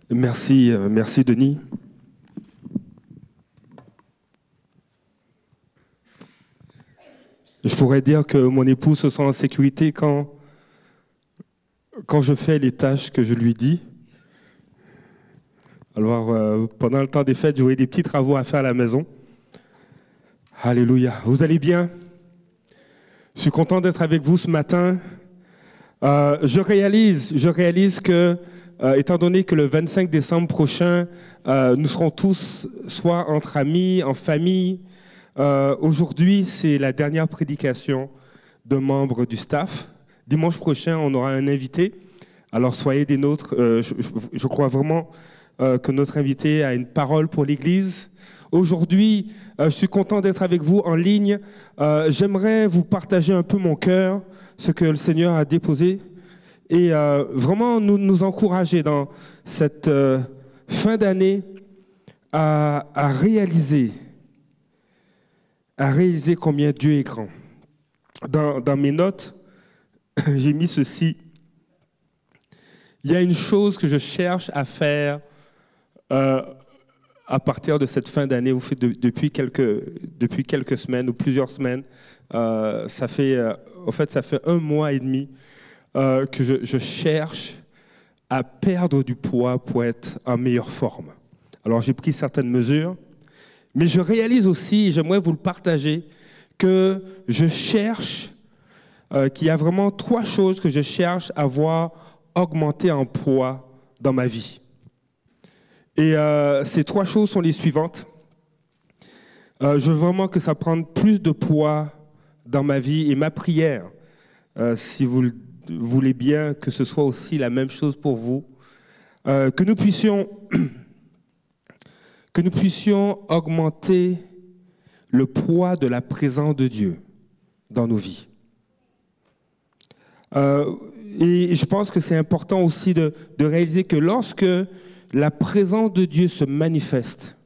Merci Denis. Je pourrais dire que mon épouse se sent en sécurité quand je fais les tâches que je lui dis. Alors, pendant le temps des fêtes, j'aurai des petits travaux à faire à la maison. Alléluia. Vous allez bien? Je suis content d'être avec vous ce matin. Je réalise que, étant donné que le 25 décembre prochain, nous serons tous soit entre amis, en famille. Aujourd'hui, c'est la dernière prédication de membres du staff. Dimanche prochain, on aura un invité. Alors, soyez des nôtres. Je crois vraiment que notre invité a une parole pour l'Église. Aujourd'hui, je suis content d'être avec vous en ligne. J'aimerais vous partager un peu mon cœur, ce que le Seigneur a déposé, et vraiment nous encourager dans cette fin d'année à réaliser combien Dieu est grand. Dans mes notes, j'ai mis ceci. Il y a une chose que je cherche à faire à partir de cette fin d'année, depuis quelques semaines ou plusieurs semaines. Ça fait 1 mois et demi que je cherche à perdre du poids pour être en meilleure forme. Alors, j'ai pris certaines mesures, mais je réalise aussi, et j'aimerais vous le partager, que je cherche, qu'il y a vraiment 3 choses que je cherche à voir augmenter en poids dans ma vie. Et ces 3 choses sont les suivantes. Je veux vraiment que ça prenne plus de poids dans ma vie, et ma prière, si vous le voulez bien, que ce soit aussi la même chose pour vous, que nous puissions augmenter le poids de la présence de Dieu dans nos vies. Et je pense que c'est important aussi de réaliser que lorsque la présence de Dieu se manifeste,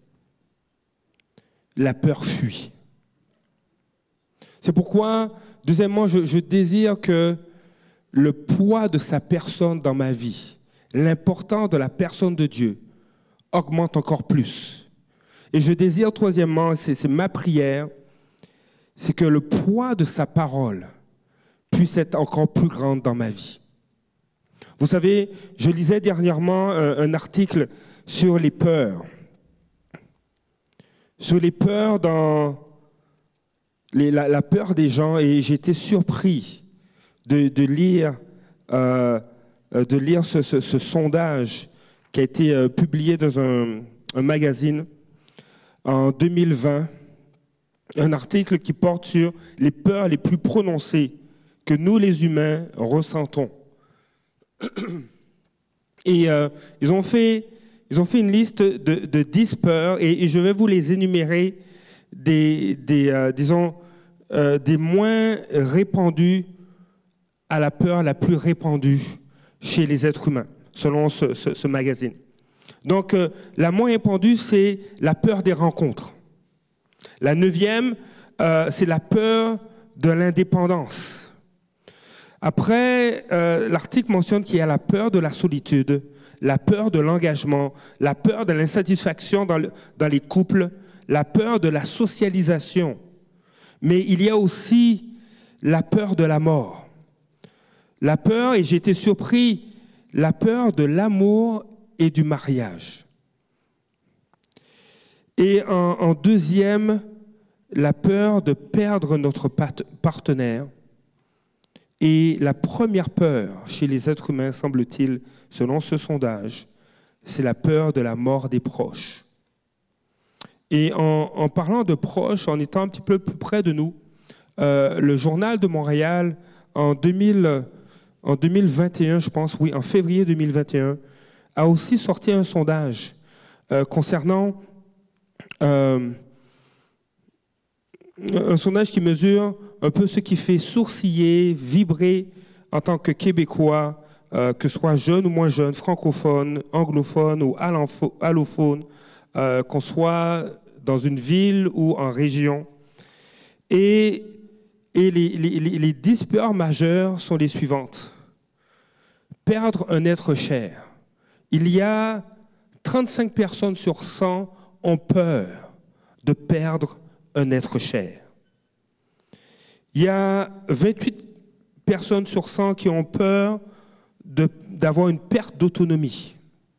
la peur fuit. C'est pourquoi, deuxièmement, je désire que le poids de sa personne dans ma vie, l'importance de la personne de Dieu, augmente encore plus. Et je désire, troisièmement, c'est ma prière, c'est que le poids de sa parole puisse être encore plus grand dans ma vie. Vous savez, je lisais dernièrement un article sur les peurs. Sur les peurs dans la peur des gens, et j'ai été surpris de lire ce sondage qui a été publié dans un magazine en 2020, un article qui porte sur les peurs les plus prononcées que nous, les humains, ressentons. Et ils ont fait une liste de 10 peurs, et je vais vous les énumérer des moins répandues à la peur la plus répandue chez les êtres humains, selon ce magazine. Donc, la moins répandue, c'est la peur des rencontres. La 9e, c'est la peur de l'indépendance. Après, l'article mentionne qu'il y a la peur de la solitude, la peur de l'engagement, la peur de l'insatisfaction dans les couples, la peur de la socialisation. Mais il y a aussi la peur de la mort. La peur, et j'ai été surpris, la peur de l'amour et du mariage. Et en 2e, la peur de perdre notre partenaire. Et la première peur chez les êtres humains, semble-t-il, selon ce sondage, c'est la peur de la mort des proches. Et en parlant de proches, en étant un petit peu plus près de nous, le Journal de Montréal, en 2021, je pense, oui, en février 2021, a aussi sorti un sondage concernant un sondage qui mesure un peu ce qui fait sourciller, vibrer en tant que Québécois, que ce soit jeune ou moins jeune, francophone, anglophone ou allophone, qu'on soit dans une ville ou en région. Et les 10 peurs majeures sont les suivantes. Perdre un être cher. Il y a 35 personnes sur 100 ont peur de perdre un être cher. Il y a 28 personnes sur 100 qui ont peur d'avoir une perte d'autonomie.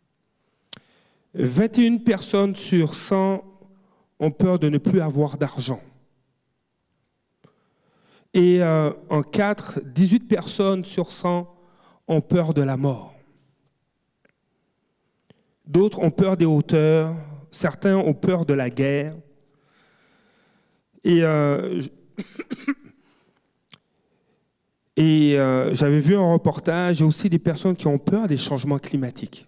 21 personnes sur 100 ont peur de ne plus avoir d'argent. Et en 4, 18 personnes sur 100 ont peur de la mort. D'autres ont peur des hauteurs, certains ont peur de la guerre. Et j'avais vu un reportage, il y a aussi des personnes qui ont peur des changements climatiques.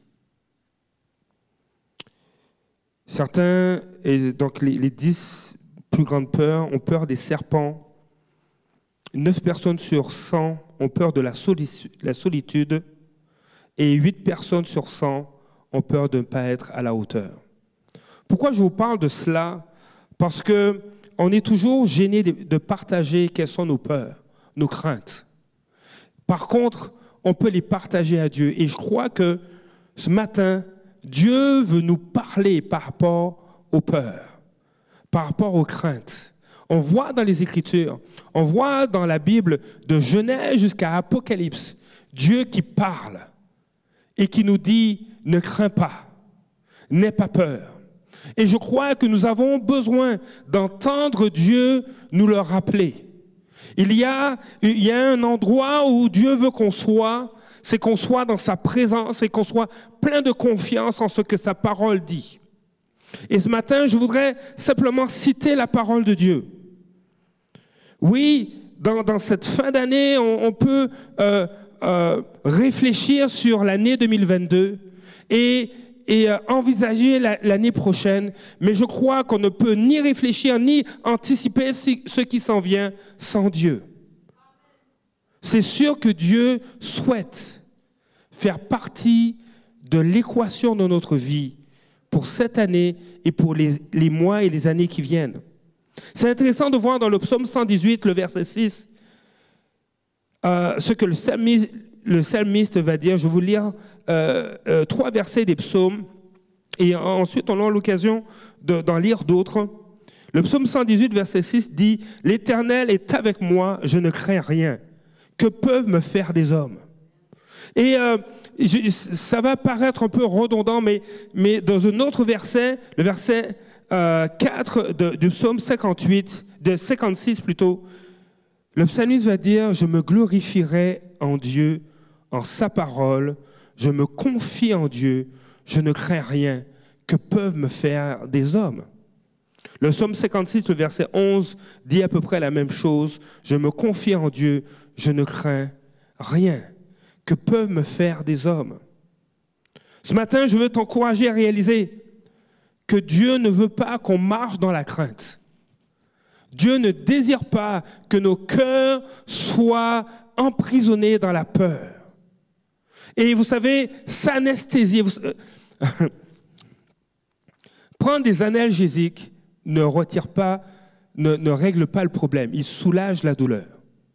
Certains, et donc les 10 plus grandes peurs, ont peur des serpents. 9 personnes sur 100 ont peur de la solitude et 8 personnes sur 100 ont peur de ne pas être à la hauteur. Pourquoi je vous parle de cela? Parce qu'on est toujours gêné de partager quelles sont nos peurs, nos craintes. Par contre, on peut les partager à Dieu. Et je crois que ce matin, Dieu veut nous parler par rapport aux peurs, par rapport aux craintes. On voit dans les Écritures, on voit dans la Bible, de Genèse jusqu'à Apocalypse, Dieu qui parle et qui nous dit « Ne crains pas, n'aie pas peur ». Et je crois que nous avons besoin d'entendre Dieu nous le rappeler. Il y a un endroit où Dieu veut qu'on soit, c'est qu'on soit dans sa présence et qu'on soit plein de confiance en ce que sa parole dit. Et ce matin, je voudrais simplement citer la parole de Dieu. Oui, dans cette fin d'année, on peut réfléchir sur l'année 2022 et envisager l'année prochaine, mais je crois qu'on ne peut ni réfléchir ni anticiper ce qui s'en vient sans Dieu. C'est sûr que Dieu souhaite faire partie de l'équation de notre vie pour cette année et pour les mois et les années qui viennent. C'est intéressant de voir dans le psaume 118, le verset 6, ce que le psalmiste va dire. Je vais vous lire 3 versets des psaumes et ensuite on aura l'occasion d'en lire d'autres. Le psaume 118, verset 6 dit « L'Éternel est avec moi, je ne crains rien. Que peuvent me faire des hommes ?» Et ça va paraître un peu redondant, mais dans un autre verset, le verset 4 du psaume 56 plutôt, le psalmiste va dire « Je me glorifierai en Dieu, en sa parole, je me confie en Dieu, je ne crains rien. Que peuvent me faire des hommes ?» Le psaume 56, le verset 11, dit à peu près la même chose. « Je me confie en Dieu, je ne crains rien. Que peuvent me faire des hommes ?» Ce matin, je veux t'encourager à réaliser que Dieu ne veut pas qu'on marche dans la crainte. Dieu ne désire pas que nos cœurs soient emprisonnés dans la peur. Et vous savez, s'anesthésier, prendre des analgésiques ne retire pas, ne règle pas le problème. Il soulage la douleur.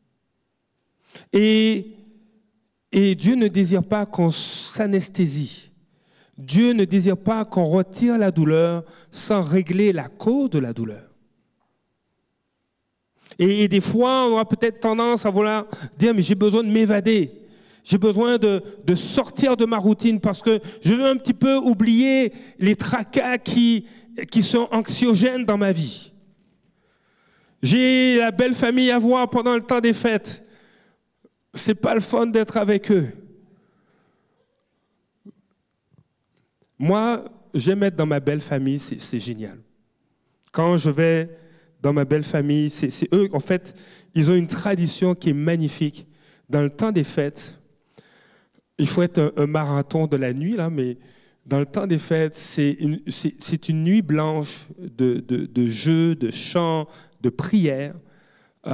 Et Dieu ne désire pas qu'on s'anesthésie. Dieu ne désire pas qu'on retire la douleur sans régler la cause de la douleur. Et des fois, on aura peut-être tendance à vouloir dire « mais j'ai besoin de m'évader. J'ai besoin de sortir de ma routine parce que je veux un petit peu oublier les tracas qui sont anxiogènes dans ma vie. J'ai la belle famille à voir pendant le temps des fêtes. C'est pas le fun d'être avec eux. » Moi, j'aime être dans ma belle famille, c'est génial. Quand je vais dans ma belle famille, c'est eux, en fait, ils ont une tradition qui est magnifique. Dans le temps des fêtes, il faut être un marathon de la nuit, là, mais dans le temps des fêtes, c'est une nuit blanche de jeux, de chants, de prières. Il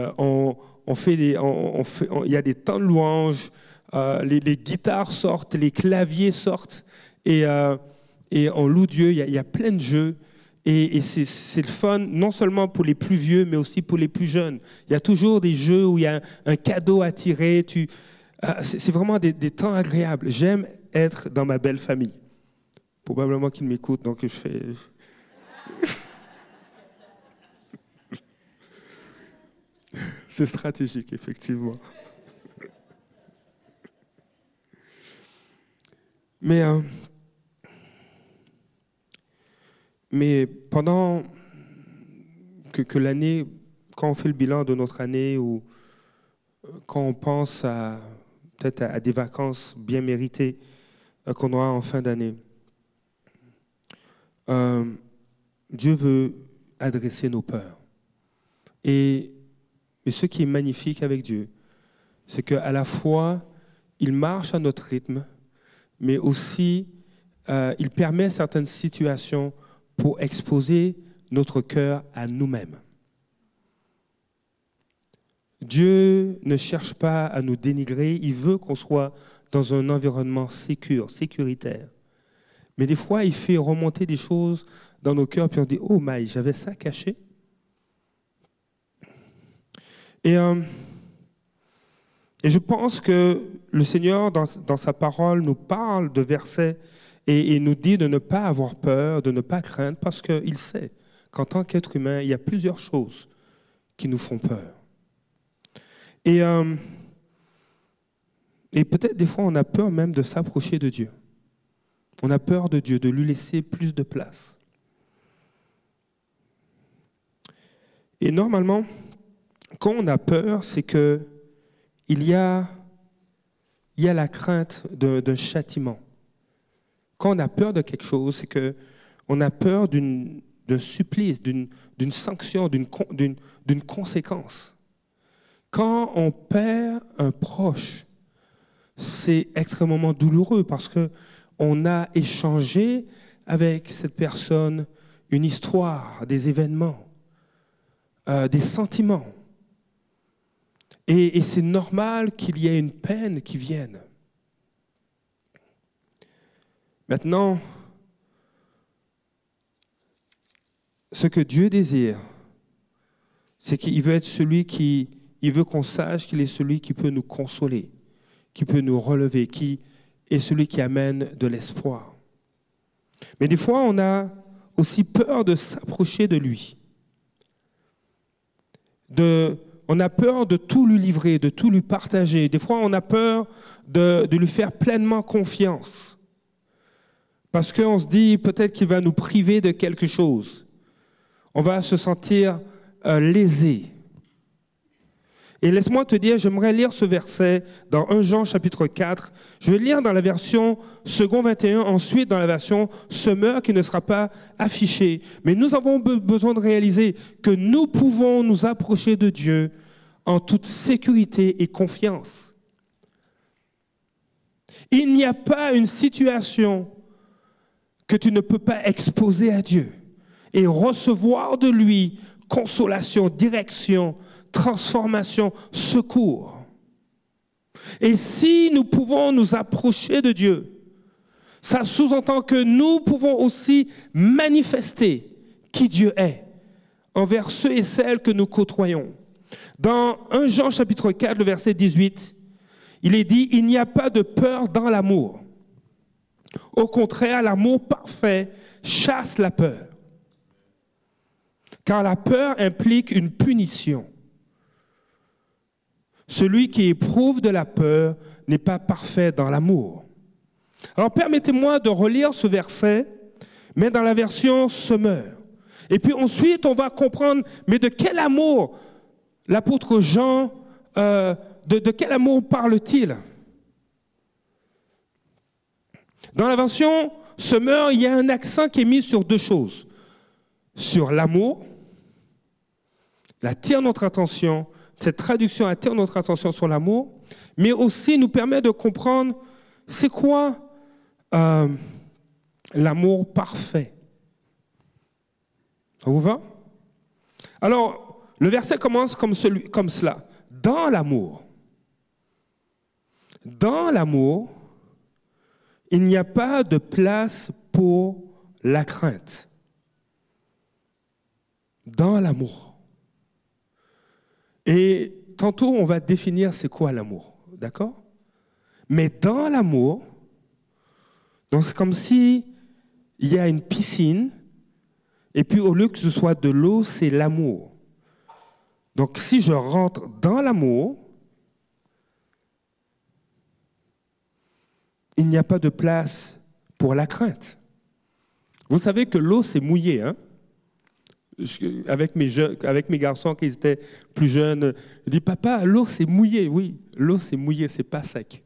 y a des temps de louange, les guitares sortent, les claviers sortent, et on loue Dieu. Il y a plein de jeux. Et c'est le fun, non seulement pour les plus vieux, mais aussi pour les plus jeunes. Il y a toujours des jeux où il y a un cadeau à tirer. C'est vraiment des temps agréables. J'aime être dans ma belle famille. Probablement qu'il m'écoute, donc je fais... C'est stratégique, effectivement. Mais pendant que l'année, quand on fait le bilan de notre année ou quand on pense peut-être à des vacances bien méritées qu'on aura en fin d'année, Dieu veut adresser nos peurs. Et ce qui est magnifique avec Dieu, c'est qu'à la fois, il marche à notre rythme, mais aussi, il permet certaines situations pour exposer notre cœur à nous-mêmes. Dieu ne cherche pas à nous dénigrer, il veut qu'on soit dans un environnement sécuritaire. Mais des fois, il fait remonter des choses dans nos cœurs, puis on dit « Oh, my, j'avais ça caché ». Et je pense que le Seigneur, dans sa parole, nous parle de versets et nous dit de ne pas avoir peur, de ne pas craindre, parce qu'il sait qu'en tant qu'être humain, il y a plusieurs choses qui nous font peur. Et peut-être des fois, on a peur même de s'approcher de Dieu. On a peur de Dieu, de lui laisser plus de place. Et normalement, quand on a peur, c'est qu'il y a la crainte d'un châtiment. Quand on a peur de quelque chose, c'est qu'on a peur d'un supplice, d'une sanction, d'une conséquence. Quand on perd un proche, c'est extrêmement douloureux parce qu'on a échangé avec cette personne une histoire, des événements, des sentiments. Et c'est normal qu'il y ait une peine qui vienne. Maintenant, ce que Dieu désire, c'est qu'il veut être il veut qu'on sache qu'il est celui qui peut nous consoler, qui peut nous relever, qui est celui qui amène de l'espoir. Mais des fois, on a aussi peur de s'approcher de lui. On a peur de tout lui livrer, de tout lui partager. Des fois, on a peur de lui faire pleinement confiance. Parce qu'on se dit peut-être qu'il va nous priver de quelque chose. On va se sentir lésé. Et laisse-moi te dire, j'aimerais lire ce verset dans 1 Jean chapitre 4. Je vais lire dans la version second 21, ensuite dans la version Semeur qui ne sera pas affichée. Mais nous avons besoin de réaliser que nous pouvons nous approcher de Dieu en toute sécurité et confiance. Il n'y a pas une situation que tu ne peux pas exposer à Dieu et recevoir de lui consolation, direction, transformation, secours. Et si nous pouvons nous approcher de Dieu, ça sous-entend que nous pouvons aussi manifester qui Dieu est envers ceux et celles que nous côtoyons. Dans 1 Jean chapitre 4, le verset 18, il est dit « Il n'y a pas de peur dans l'amour. Au contraire, l'amour parfait chasse la peur. Car la peur implique une punition. Celui qui éprouve de la peur n'est pas parfait dans l'amour. » Alors permettez-moi de relire ce verset, mais dans la version Semeur. Et puis ensuite, on va comprendre, mais de quel amour l'apôtre Jean, de quel amour parle-t-il? Dans la version Semeur, il y a un accent qui est mis sur deux choses. Sur l'amour, il attire notre attention, cette traduction attire notre attention sur l'amour, mais aussi nous permet de comprendre c'est quoi l'amour parfait. Ça vous va? Alors, le verset commence comme cela. Dans l'amour. Dans l'amour, il n'y a pas de place pour la crainte. Dans l'amour. Et tantôt, on va définir c'est quoi l'amour, d'accord? Mais dans l'amour, donc c'est comme si il y a une piscine, et puis au lieu que ce soit de l'eau, c'est l'amour. Donc si je rentre dans l'amour, il n'y a pas de place pour la crainte. Vous savez que l'eau, c'est mouillé, hein? Avec mes garçons qui étaient plus jeunes, ils disent « Papa, l'eau, c'est mouillé. » Oui, l'eau, c'est mouillé, c'est pas sec.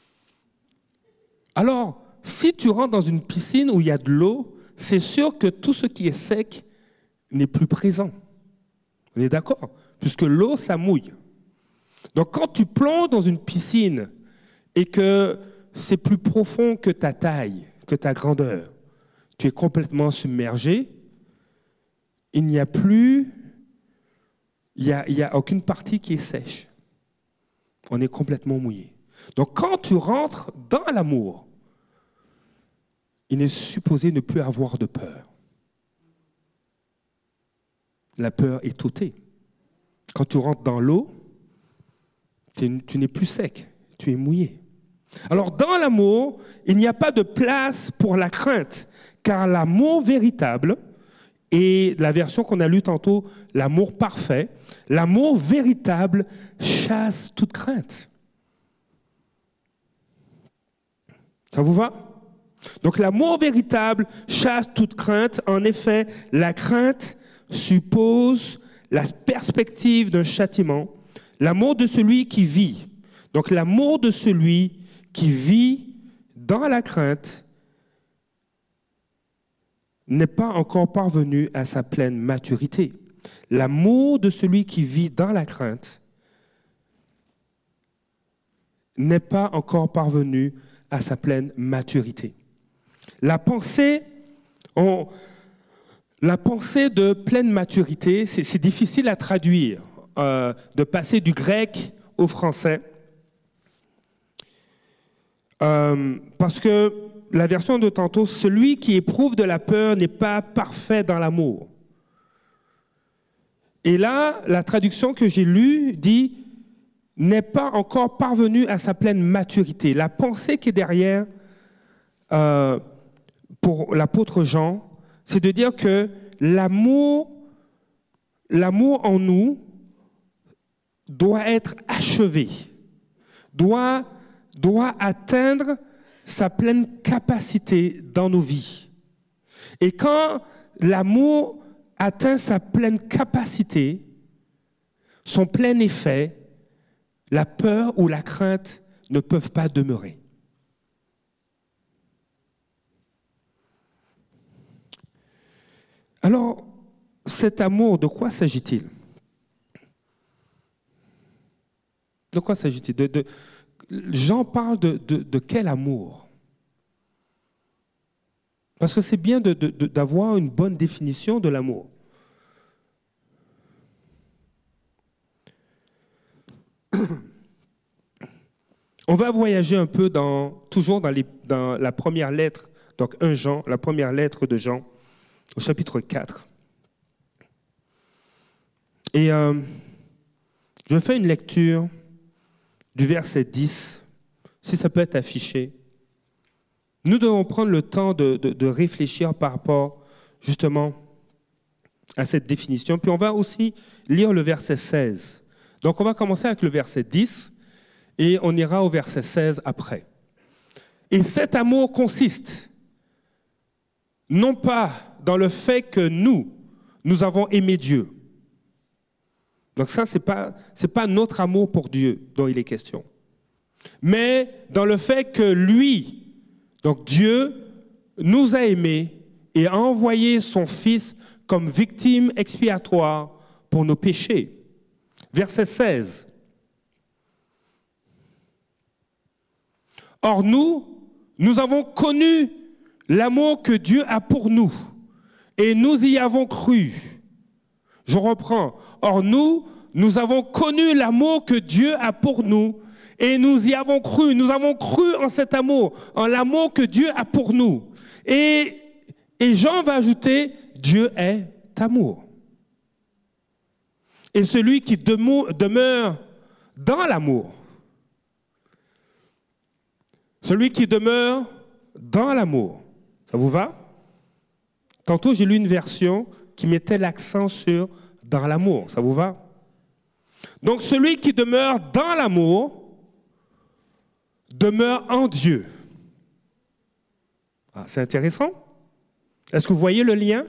Alors, si tu rentres dans une piscine où il y a de l'eau, c'est sûr que tout ce qui est sec n'est plus présent. On est d'accord? Puisque l'eau, ça mouille. Donc, quand tu plonges dans une piscine et que c'est plus profond que ta taille, que ta grandeur, tu es complètement submergé, il n'y a aucune partie qui est sèche. On est complètement mouillé. Donc, quand tu rentres dans l'amour, il est supposé ne plus avoir de peur. La peur est ôtée. Quand tu rentres dans l'eau, tu n'es plus sec, tu es mouillé. Alors, dans l'amour, il n'y a pas de place pour la crainte, car l'amour véritable, et la version qu'on a lue tantôt, l'amour parfait, l'amour véritable chasse toute crainte. Ça vous va? Donc l'amour véritable chasse toute crainte. En effet, la crainte suppose la perspective d'un châtiment. L'amour de celui qui vit. Donc l'amour de celui qui vit dans la crainte n'est pas encore parvenu à sa pleine maturité. L'amour de celui qui vit dans la crainte n'est pas encore parvenu à sa pleine maturité. La pensée de pleine maturité, c'est difficile à traduire, de passer du grec au français, parce que la version de tantôt, celui qui éprouve de la peur n'est pas parfait dans l'amour. Et là, la traduction que j'ai lue dit n'est pas encore parvenu à sa pleine maturité. La pensée qui est derrière pour l'apôtre Jean, c'est de dire que l'amour en nous doit être achevé, doit atteindre sa pleine capacité dans nos vies. Et quand l'amour atteint sa pleine capacité, son plein effet, la peur ou la crainte ne peuvent pas demeurer. Alors, cet amour, de quoi s'agit-il? De quoi s'agit-il? Jean parle de quel amour? Parce que c'est bien d'avoir une bonne définition de l'amour. On va voyager un peu toujours dans la première lettre, donc 1 Jean, la première lettre de Jean, au chapitre 4. Et je fais une lecture du verset 10, si ça peut être affiché. Nous devons prendre le temps de réfléchir par rapport justement à cette définition. Puis on va aussi lire le verset 16. Donc on va commencer avec le verset 10 et on ira au verset 16 après. Et cet amour consiste non pas dans le fait que nous avons aimé Dieu. Donc ça, c'est pas notre amour pour Dieu dont il est question. Mais dans le fait que lui, donc Dieu, nous a aimés et a envoyé son Fils comme victime expiatoire pour nos péchés. Verset 16. Or nous avons connu l'amour que Dieu a pour nous et nous y avons cru. Je reprends. Or nous avons connu l'amour que Dieu a pour nous et nous y avons cru. Nous avons cru en cet amour, en l'amour que Dieu a pour nous. Et Jean va ajouter, Dieu est amour. Et celui qui demeure dans l'amour, celui qui demeure dans l'amour, ça vous va? Tantôt, j'ai lu une version qui mettait l'accent sur « dans l'amour ». Ça vous va? Donc, celui qui demeure dans l'amour demeure en Dieu. Ah, c'est intéressant. Est-ce que vous voyez le lien?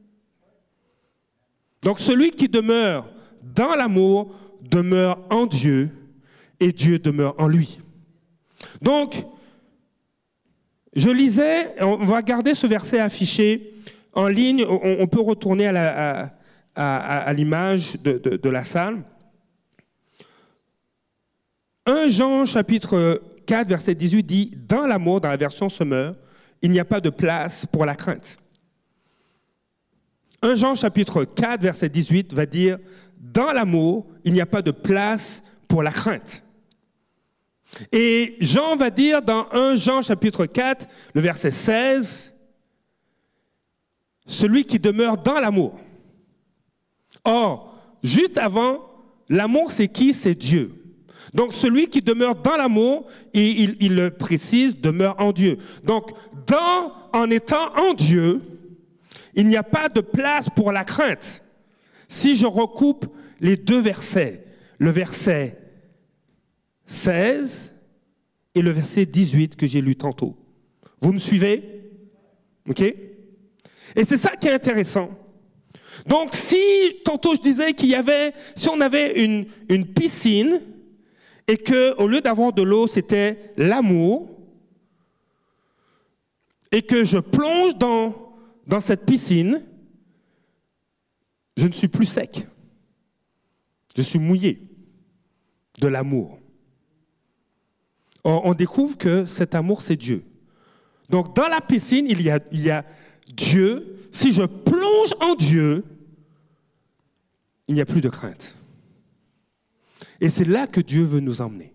Donc, celui qui demeure dans l'amour demeure en Dieu et Dieu demeure en lui. Donc, je lisais, on va garder ce verset affiché en ligne, on peut retourner à l'image de la salle. 1 Jean chapitre 4, verset 18 dit « Dans l'amour », dans la version Semeur, il n'y a pas de place pour la crainte. 1 Jean chapitre 4, verset 18 va dire « Dans l'amour, il n'y a pas de place pour la crainte ». Et Jean va dire dans 1 Jean chapitre 4, le verset 16, « Celui qui demeure dans l'amour ». Or, juste avant, l'amour c'est qui? C'est Dieu. Donc, celui qui demeure dans l'amour, et il le précise, demeure en Dieu. Donc, en étant en Dieu, il n'y a pas de place pour la crainte. Si je recoupe les deux versets, le verset 16 et le verset 18 que j'ai lu tantôt. Vous me suivez? OK? Et c'est ça qui est intéressant. Donc, tantôt je disais si on avait une piscine, et qu'au lieu d'avoir de l'eau, c'était l'amour, et que je plonge dans cette piscine, je ne suis plus sec. Je suis mouillé de l'amour. Or, on découvre que cet amour, c'est Dieu. Donc, dans la piscine, il y a Dieu. Si je plonge en Dieu, il n'y a plus de crainte. Et c'est là que Dieu veut nous emmener.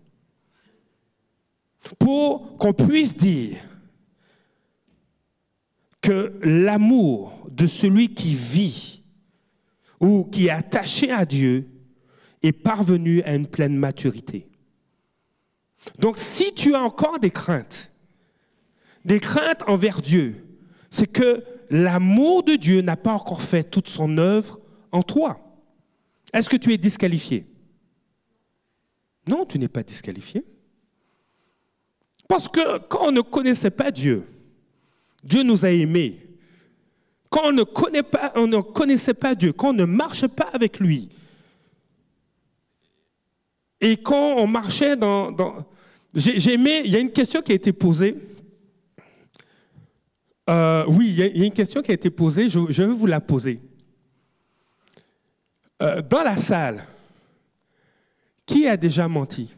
Pour qu'on puisse dire que l'amour de celui qui vit ou qui est attaché à Dieu est parvenu à une pleine maturité. Donc, si tu as encore des craintes envers Dieu, c'est que l'amour de Dieu n'a pas encore fait toute son œuvre en toi. Est-ce que tu es disqualifié? Non, tu n'es pas disqualifié. Parce que quand on ne connaissait pas Dieu, Dieu nous a aimés. Quand on ne connaissait pas Dieu, quand on ne marchait pas avec lui, et quand on marchait j'ai aimé, il y a une question qui a été posée. Oui, il y a une question qui a été posée, je vais vous la poser. Dans la salle, qui a déjà menti?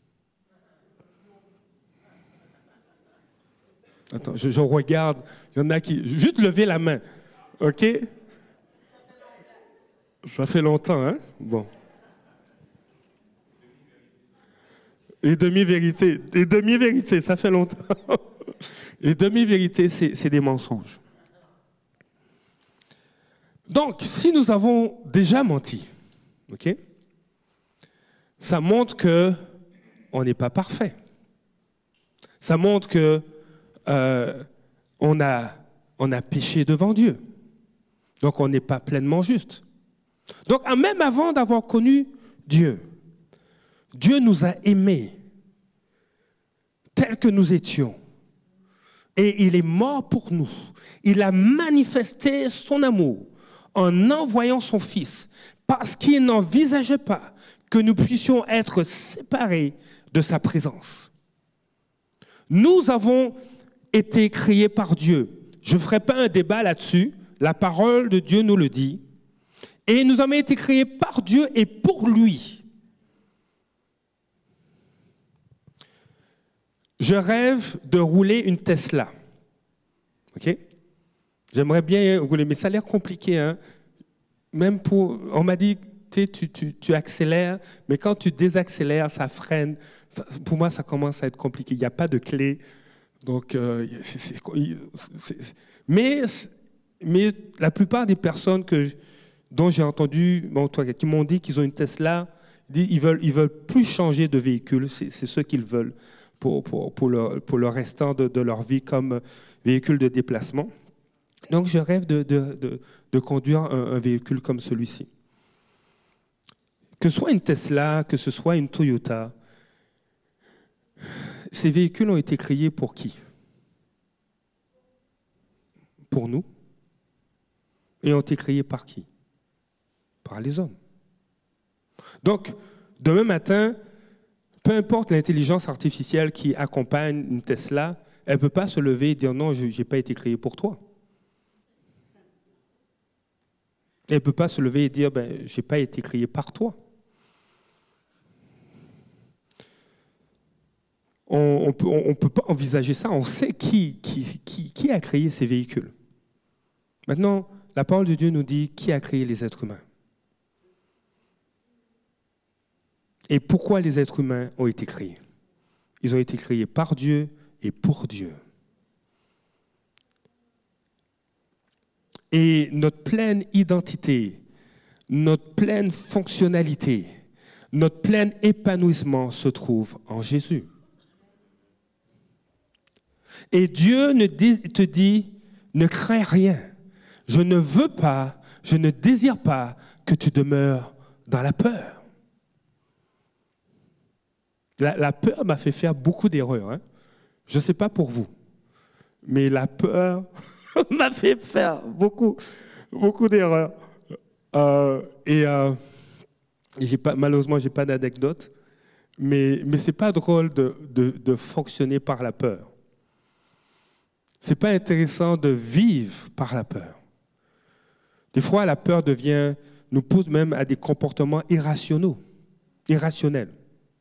Attends, je regarde. Il y en a qui... Juste lever la main. OK? Ça fait longtemps, hein? Bon. Et demi-vérité. Et demi-vérité, ça fait longtemps. Et demi-vérité, c'est des mensonges. Donc, si nous avons déjà menti, OK? Ça montre qu'on n'est pas parfait. Ça montre qu'on a péché devant Dieu. Donc, on n'est pas pleinement juste. Donc, même avant d'avoir connu Dieu, Dieu nous a aimés tels que nous étions. Et il est mort pour nous. Il a manifesté son amour en envoyant son Fils parce qu'il n'envisageait pas que nous puissions être séparés de sa présence. Nous avons été créés par Dieu. Je ne ferai pas un débat là-dessus. La parole de Dieu nous le dit. Et nous avons été créés par Dieu et pour lui. Je rêve de rouler une Tesla. OK? J'aimerais bien rouler, mais ça a l'air compliqué. Hein? Même on m'a dit, tu accélères, mais quand tu désaccélères, ça freine. Pour moi, ça commence à être compliqué. Il n'y a pas de clé. Donc, mais la plupart des personnes dont j'ai entendu, qui m'ont dit qu'ils ont une Tesla, ils veulent plus changer de véhicule. C'est ce qu'ils veulent pour le restant de leur vie comme véhicule de déplacement. Donc, je rêve de conduire un véhicule comme celui-ci. Que ce soit une Tesla, que ce soit une Toyota, ces véhicules ont été créés pour qui? Pour nous. Et ont été créés par qui? Par les hommes. Donc, demain matin, peu importe l'intelligence artificielle qui accompagne une Tesla, elle ne peut pas se lever et dire non, je n'ai pas été créé pour toi. Elle ne peut pas se lever et dire je n'ai pas été créé par toi. On ne peut pas envisager ça. On sait qui a créé ces véhicules. Maintenant, la parole de Dieu nous dit qui a créé les êtres humains. Et pourquoi les êtres humains ont été créés? Ils ont été créés par Dieu et pour Dieu. Et notre pleine identité, notre pleine fonctionnalité, notre plein épanouissement se trouve en Jésus. Et Dieu te dit, ne crains rien. Je ne veux pas, je ne désire pas que tu demeures dans la peur. La peur m'a fait faire beaucoup d'erreurs. Hein. Je ne sais pas pour vous, mais la peur m'a fait faire beaucoup d'erreurs. Malheureusement, je n'ai pas d'anecdote, mais ce n'est pas drôle de fonctionner par la peur. Ce n'est pas intéressant de vivre par la peur. Des fois, la peur nous pousse même à des comportements irrationnels.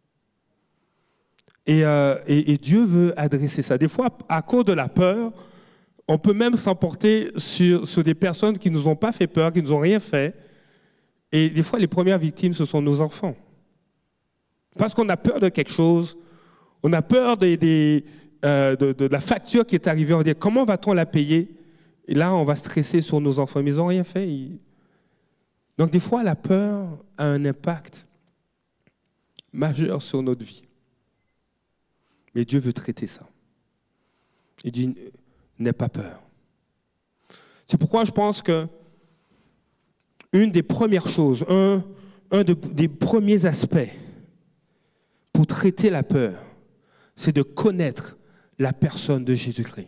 Et Dieu veut adresser ça. Des fois, à cause de la peur, on peut même s'emporter sur des personnes qui ne nous ont pas fait peur, qui ne nous ont rien fait. Et des fois, les premières victimes, ce sont nos enfants. Parce qu'on a peur de quelque chose, on a peur de la facture qui est arrivée, on dit comment va-t-on la payer? Et là, on va stresser sur nos enfants, mais ils n'ont rien fait. Donc, des fois, la peur a un impact majeur sur notre vie. Mais Dieu veut traiter ça. Il dit, n'aie pas peur. C'est pourquoi je pense que une des premières choses, des premiers aspects pour traiter la peur, c'est de connaître la personne de Jésus-Christ.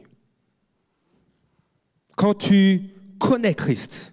Quand tu connais Christ,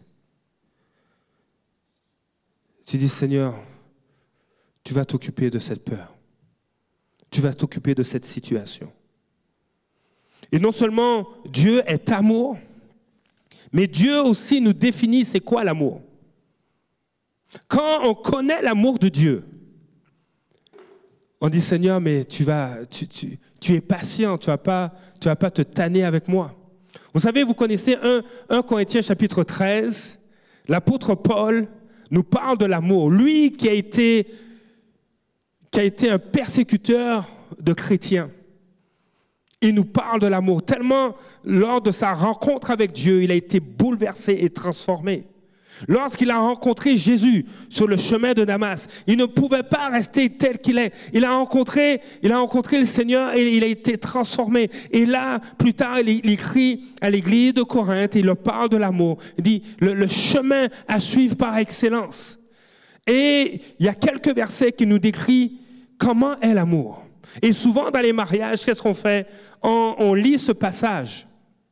tu dis, Seigneur, tu vas t'occuper de cette peur. Tu vas t'occuper de cette situation. Et non seulement Dieu est amour, mais Dieu aussi nous définit c'est quoi l'amour. Quand on connaît l'amour de Dieu, on dit, Seigneur, mais tu es patient, tu vas pas te tanner avec moi. Vous savez, vous connaissez 1 Corinthiens chapitre 13, l'apôtre Paul nous parle de l'amour. Lui qui a été un persécuteur de chrétiens, il nous parle de l'amour. Tellement, lors de sa rencontre avec Dieu, il a été bouleversé et transformé. Lorsqu'il a rencontré Jésus sur le chemin de Damas, il ne pouvait pas rester tel qu'il est. Il a rencontré le Seigneur et il a été transformé. Et là, plus tard, il écrit à l'église de Corinthe, il leur parle de l'amour. Il dit, le chemin à suivre par excellence. Et il y a quelques versets qui nous décrivent comment est l'amour. Et souvent, dans les mariages, qu'est-ce qu'on fait? On lit ce passage.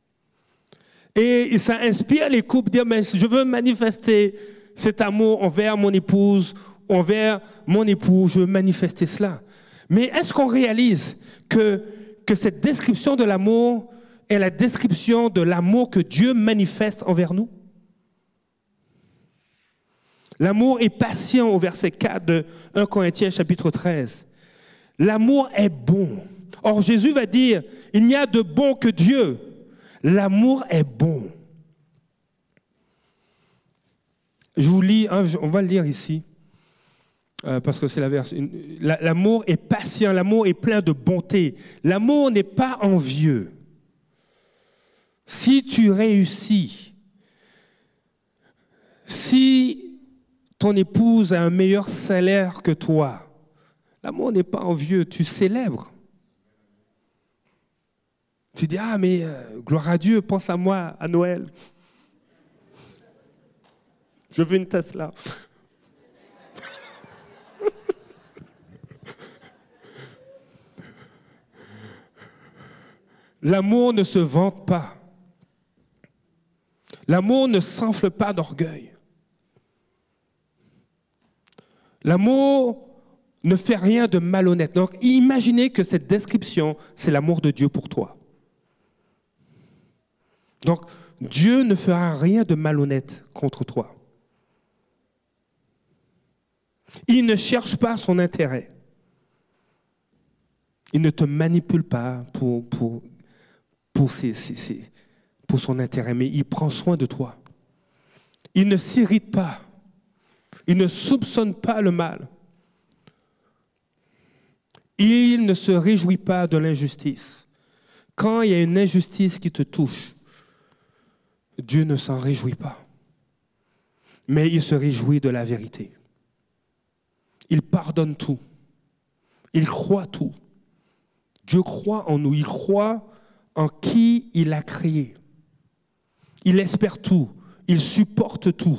Et ça inspire les couples de dire, mais je veux manifester cet amour envers mon épouse, envers mon époux, je veux manifester cela. Mais est-ce qu'on réalise que cette description de l'amour est la description de l'amour que Dieu manifeste envers nous? L'amour est patient au verset 4 de 1 Corinthiens chapitre 13. L'amour est bon. Or, Jésus va dire, il n'y a de bon que Dieu. L'amour est bon. Je vous lis, on va le lire ici, parce que c'est la verse. L'amour est patient, l'amour est plein de bonté. L'amour n'est pas envieux. Si tu réussis, si ton épouse a un meilleur salaire que toi, l'amour n'est pas envieux, tu célèbres. Tu dis, ah mais gloire à Dieu, pense à moi, à Noël. Je veux une Tesla. L'amour ne se vante pas. L'amour ne s'enfle pas d'orgueil. L'amour ne fait rien de malhonnête. Donc, imaginez que cette description, c'est l'amour de Dieu pour toi. Donc, Dieu ne fera rien de malhonnête contre toi. Il ne cherche pas son intérêt. Il ne te manipule pas pour son intérêt, mais il prend soin de toi. Il ne s'irrite pas. Il ne soupçonne pas le mal. Il ne se réjouit pas de l'injustice. Quand il y a une injustice qui te touche, Dieu ne s'en réjouit pas. Mais il se réjouit de la vérité. Il pardonne tout. Il croit tout. Dieu croit en nous. Il croit en qui il a créé. Il espère tout. Il supporte tout.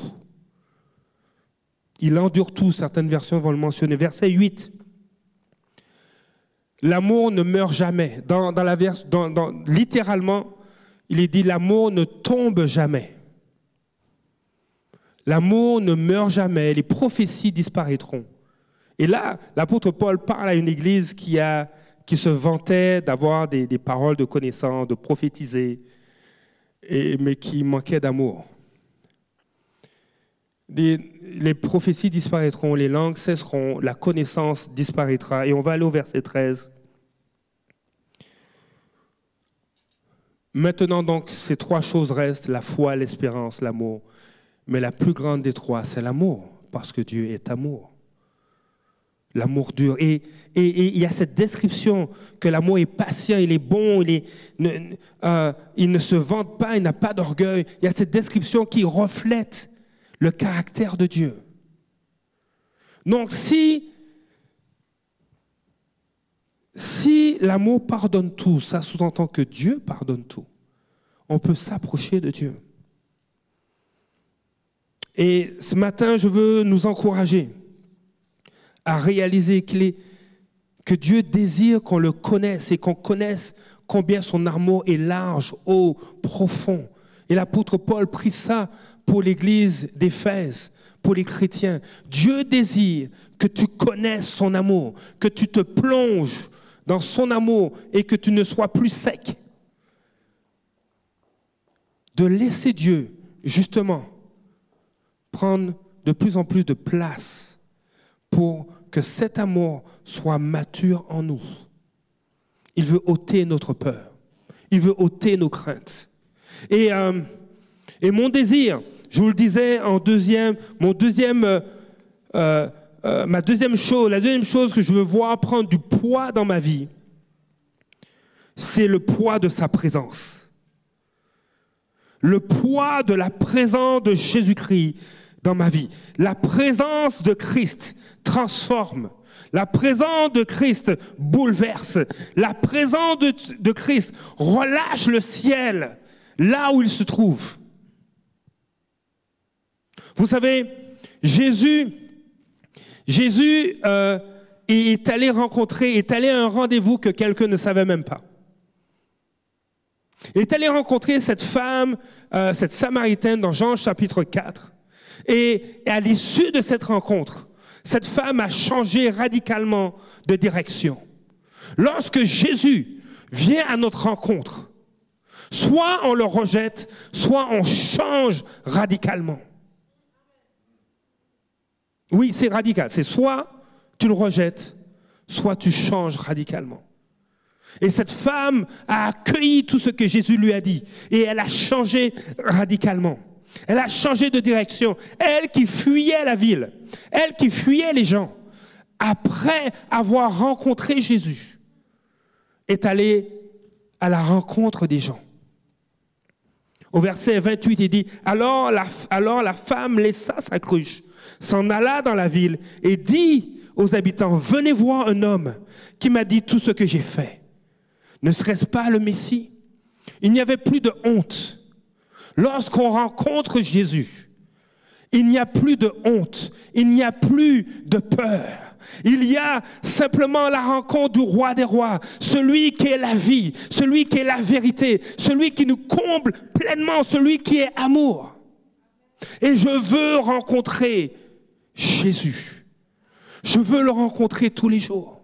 Il endure tout. Certaines versions vont le mentionner. Verset 8. L'amour ne meurt jamais. Littéralement, il est dit l'amour ne tombe jamais. L'amour ne meurt jamais. Les prophéties disparaîtront. Et là, l'apôtre Paul parle à une église qui se vantait d'avoir des paroles de connaissance, de prophétiser, mais qui manquait d'amour. Les prophéties disparaîtront, les langues cesseront, la connaissance disparaîtra. Et on va aller au verset 13. Maintenant donc, ces trois choses restent, la foi, l'espérance, l'amour. Mais la plus grande des trois, c'est l'amour, parce que Dieu est amour. L'amour dure. Et il y a cette description que l'amour est patient, il est bon, il ne se vante pas, il n'a pas d'orgueil. Il y a cette description qui reflète le caractère de Dieu. Donc si l'amour pardonne tout, ça sous-entend que Dieu pardonne tout. On peut s'approcher de Dieu. Et ce matin, je veux nous encourager à réaliser que Dieu désire qu'on le connaisse et qu'on connaisse combien son amour est large, haut, profond. Et l'apôtre Paul prie ça pour l'église d'Éphèse, pour les chrétiens. Dieu désire que tu connaisses son amour, que tu te plonges dans son amour et que tu ne sois plus sec. De laisser Dieu, justement, prendre de plus en plus de place pour que cet amour soit mature en nous. Il veut ôter notre peur. Il veut ôter nos craintes. Et mon désir, je vous le disais la deuxième chose que je veux voir prendre du poids dans ma vie, c'est le poids de sa présence. Le poids de la présence de Jésus-Christ dans ma vie. La présence de Christ transforme. La présence de Christ bouleverse. La présence de Christ relâche le ciel là où il se trouve. Vous savez, Jésus est allé à un rendez-vous que quelqu'un ne savait même pas. Il est allé rencontrer cette femme, cette Samaritaine dans Jean chapitre 4. Et à l'issue de cette rencontre, cette femme a changé radicalement de direction. Lorsque Jésus vient à notre rencontre, soit on le rejette, soit on change radicalement. Oui, c'est radical. C'est soit tu le rejettes, soit tu changes radicalement. Et cette femme a accueilli tout ce que Jésus lui a dit. Et elle a changé radicalement. Elle a changé de direction. Elle qui fuyait la ville, elle qui fuyait les gens, après avoir rencontré Jésus, est allée à la rencontre des gens. Au verset 28, il dit, alors la femme laissa sa cruche, s'en alla dans la ville et dit aux habitants, venez voir un homme qui m'a dit tout ce que j'ai fait. Ne serait-ce pas le Messie? Il n'y avait plus de honte. Lorsqu'on rencontre Jésus, il n'y a plus de honte, il n'y a plus de peur. Il y a simplement la rencontre du roi des rois, celui qui est la vie, celui qui est la vérité, celui qui nous comble pleinement, celui qui est amour. Et je veux rencontrer Jésus. Je veux le rencontrer tous les jours.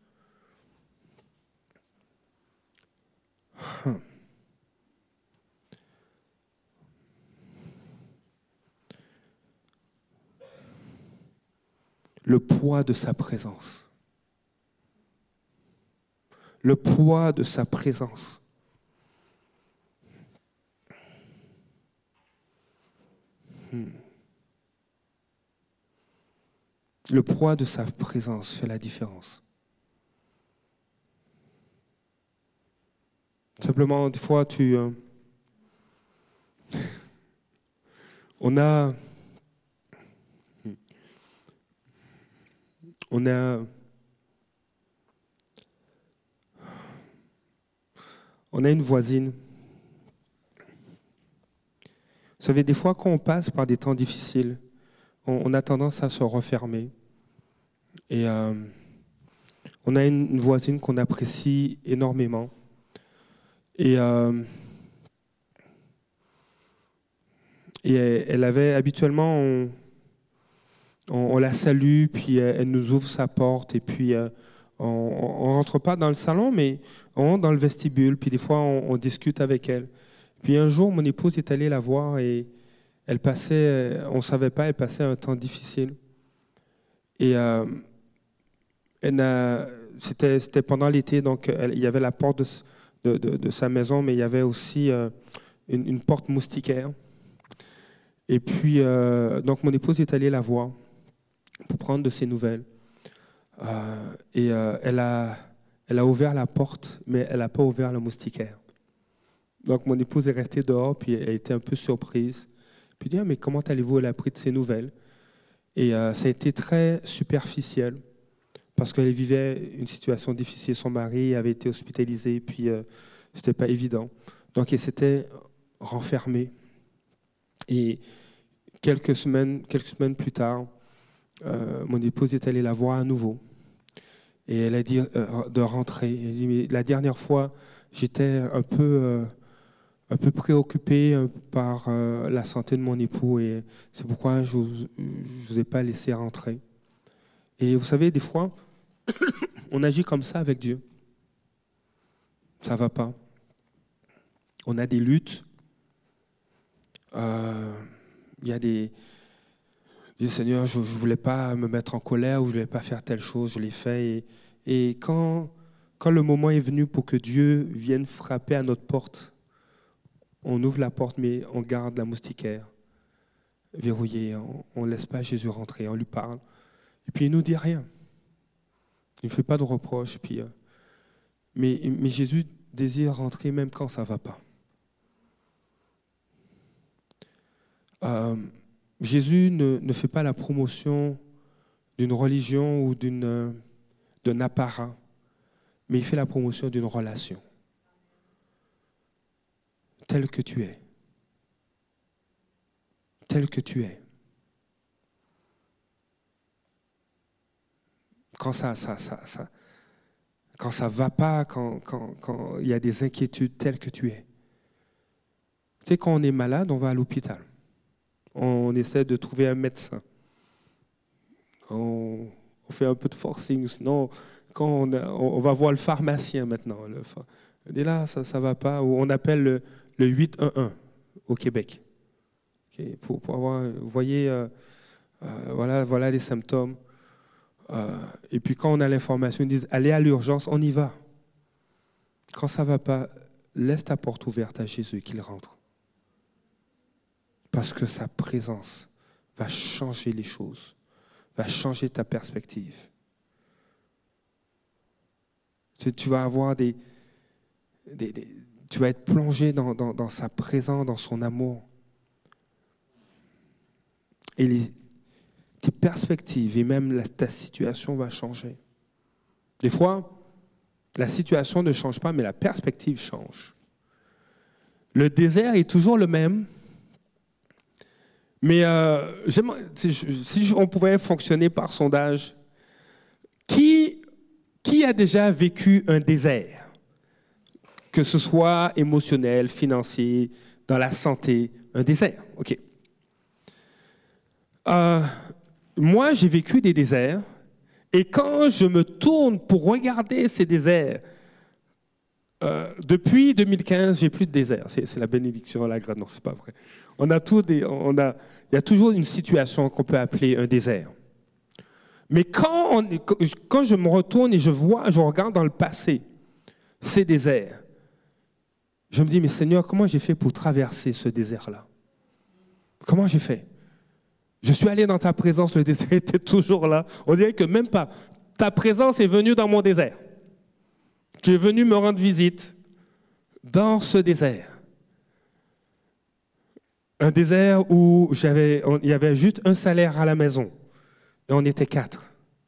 Le poids de sa présence. Le poids de sa présence. Le poids de sa présence fait la différence. Simplement, des fois, on a une voisine. Vous savez, des fois, quand on passe par des temps difficiles, on a tendance à se refermer. Et on a une voisine qu'on apprécie énormément. Et elle avait habituellement, on la salue, puis elle nous ouvre sa porte, et puis on ne rentre pas dans le salon, mais on rentre dans le vestibule, puis des fois on discute avec elle. Puis un jour, mon épouse est allée la voir et elle passait, on ne savait pas, elle passait un temps difficile. Et c'était pendant l'été, donc il y avait la porte de sa maison, mais il y avait aussi une porte moustiquaire. Et puis, donc mon épouse est allée la voir pour prendre de ses nouvelles. Elle a ouvert la porte, mais elle n'a pas ouvert le moustiquaire. Donc mon épouse est restée dehors, puis elle était un peu surprise. Puis elle dit, mais comment allez-vous? Elle a pris de ses nouvelles. Et ça a été très superficiel, parce qu'elle vivait une situation difficile. Son mari avait été hospitalisé, puis ce n'était pas évident. Donc elle s'était renfermée. Et quelques semaines plus tard, mon épouse est allée la voir à nouveau. Et elle a dit de rentrer. Elle a dit, mais la dernière fois, j'étais un peu préoccupé par la santé de mon époux, et c'est pourquoi je ne vous ai pas laissé rentrer. Et vous savez, des fois, on agit comme ça avec Dieu. Ça ne va pas. On a des luttes. Il y a des... Je dis, Seigneur, je ne voulais pas me mettre en colère, ou je ne voulais pas faire telle chose, je l'ai fait. Et quand le moment est venu pour que Dieu vienne frapper à notre porte, on ouvre la porte, mais on garde la moustiquaire verrouillée. On ne laisse pas Jésus rentrer, on lui parle. Et puis il ne nous dit rien. Il ne fait pas de reproches. Mais Jésus désire rentrer même quand ça ne va pas. Jésus ne fait pas la promotion d'une religion ou d'un apparat, mais il fait la promotion d'une relation. Tel que tu es. Tel que tu es. Quand ça va pas, quand il y a des inquiétudes, tel que tu es. Tu sais, quand on est malade, on va à l'hôpital. On essaie de trouver un médecin. On fait un peu de forcing. Sinon, quand on va voir le pharmacien maintenant. Et là, ça ne va pas. Ou on appelle le 811 au Québec. Okay, pour avoir, vous voyez, voilà les symptômes. Et puis quand on a l'information, ils disent, allez à l'urgence, on y va. Quand ça ne va pas, laisse ta porte ouverte à Jésus, qu'il rentre. Parce que sa présence va changer les choses, va changer ta perspective. Tu vas avoir tu vas être plongé dans sa présence, dans son amour. Et tes perspectives et même ta situation va changer. Des fois, la situation ne change pas, mais la perspective change. Le désert est toujours le même. Mais si on pouvait fonctionner par sondage, qui a déjà vécu un désert? Que ce soit émotionnel, financier, dans la santé, un désert. OK. Moi, j'ai vécu des déserts, et quand je me tourne pour regarder ces déserts, depuis 2015, j'ai plus de désert. C'est la bénédiction, la grâce. Non, c'est pas vrai. Il y a toujours une situation qu'on peut appeler un désert. Mais quand je me retourne et je regarde dans le passé ces déserts, je me dis, mais Seigneur, comment j'ai fait pour traverser ce désert-là? Comment j'ai fait? Je suis allé dans ta présence, le désert était toujours là. On dirait que même pas. Ta présence est venue dans mon désert. Tu es venu me rendre visite dans ce désert. Un désert où il y avait juste un salaire à la maison. Et on était 4.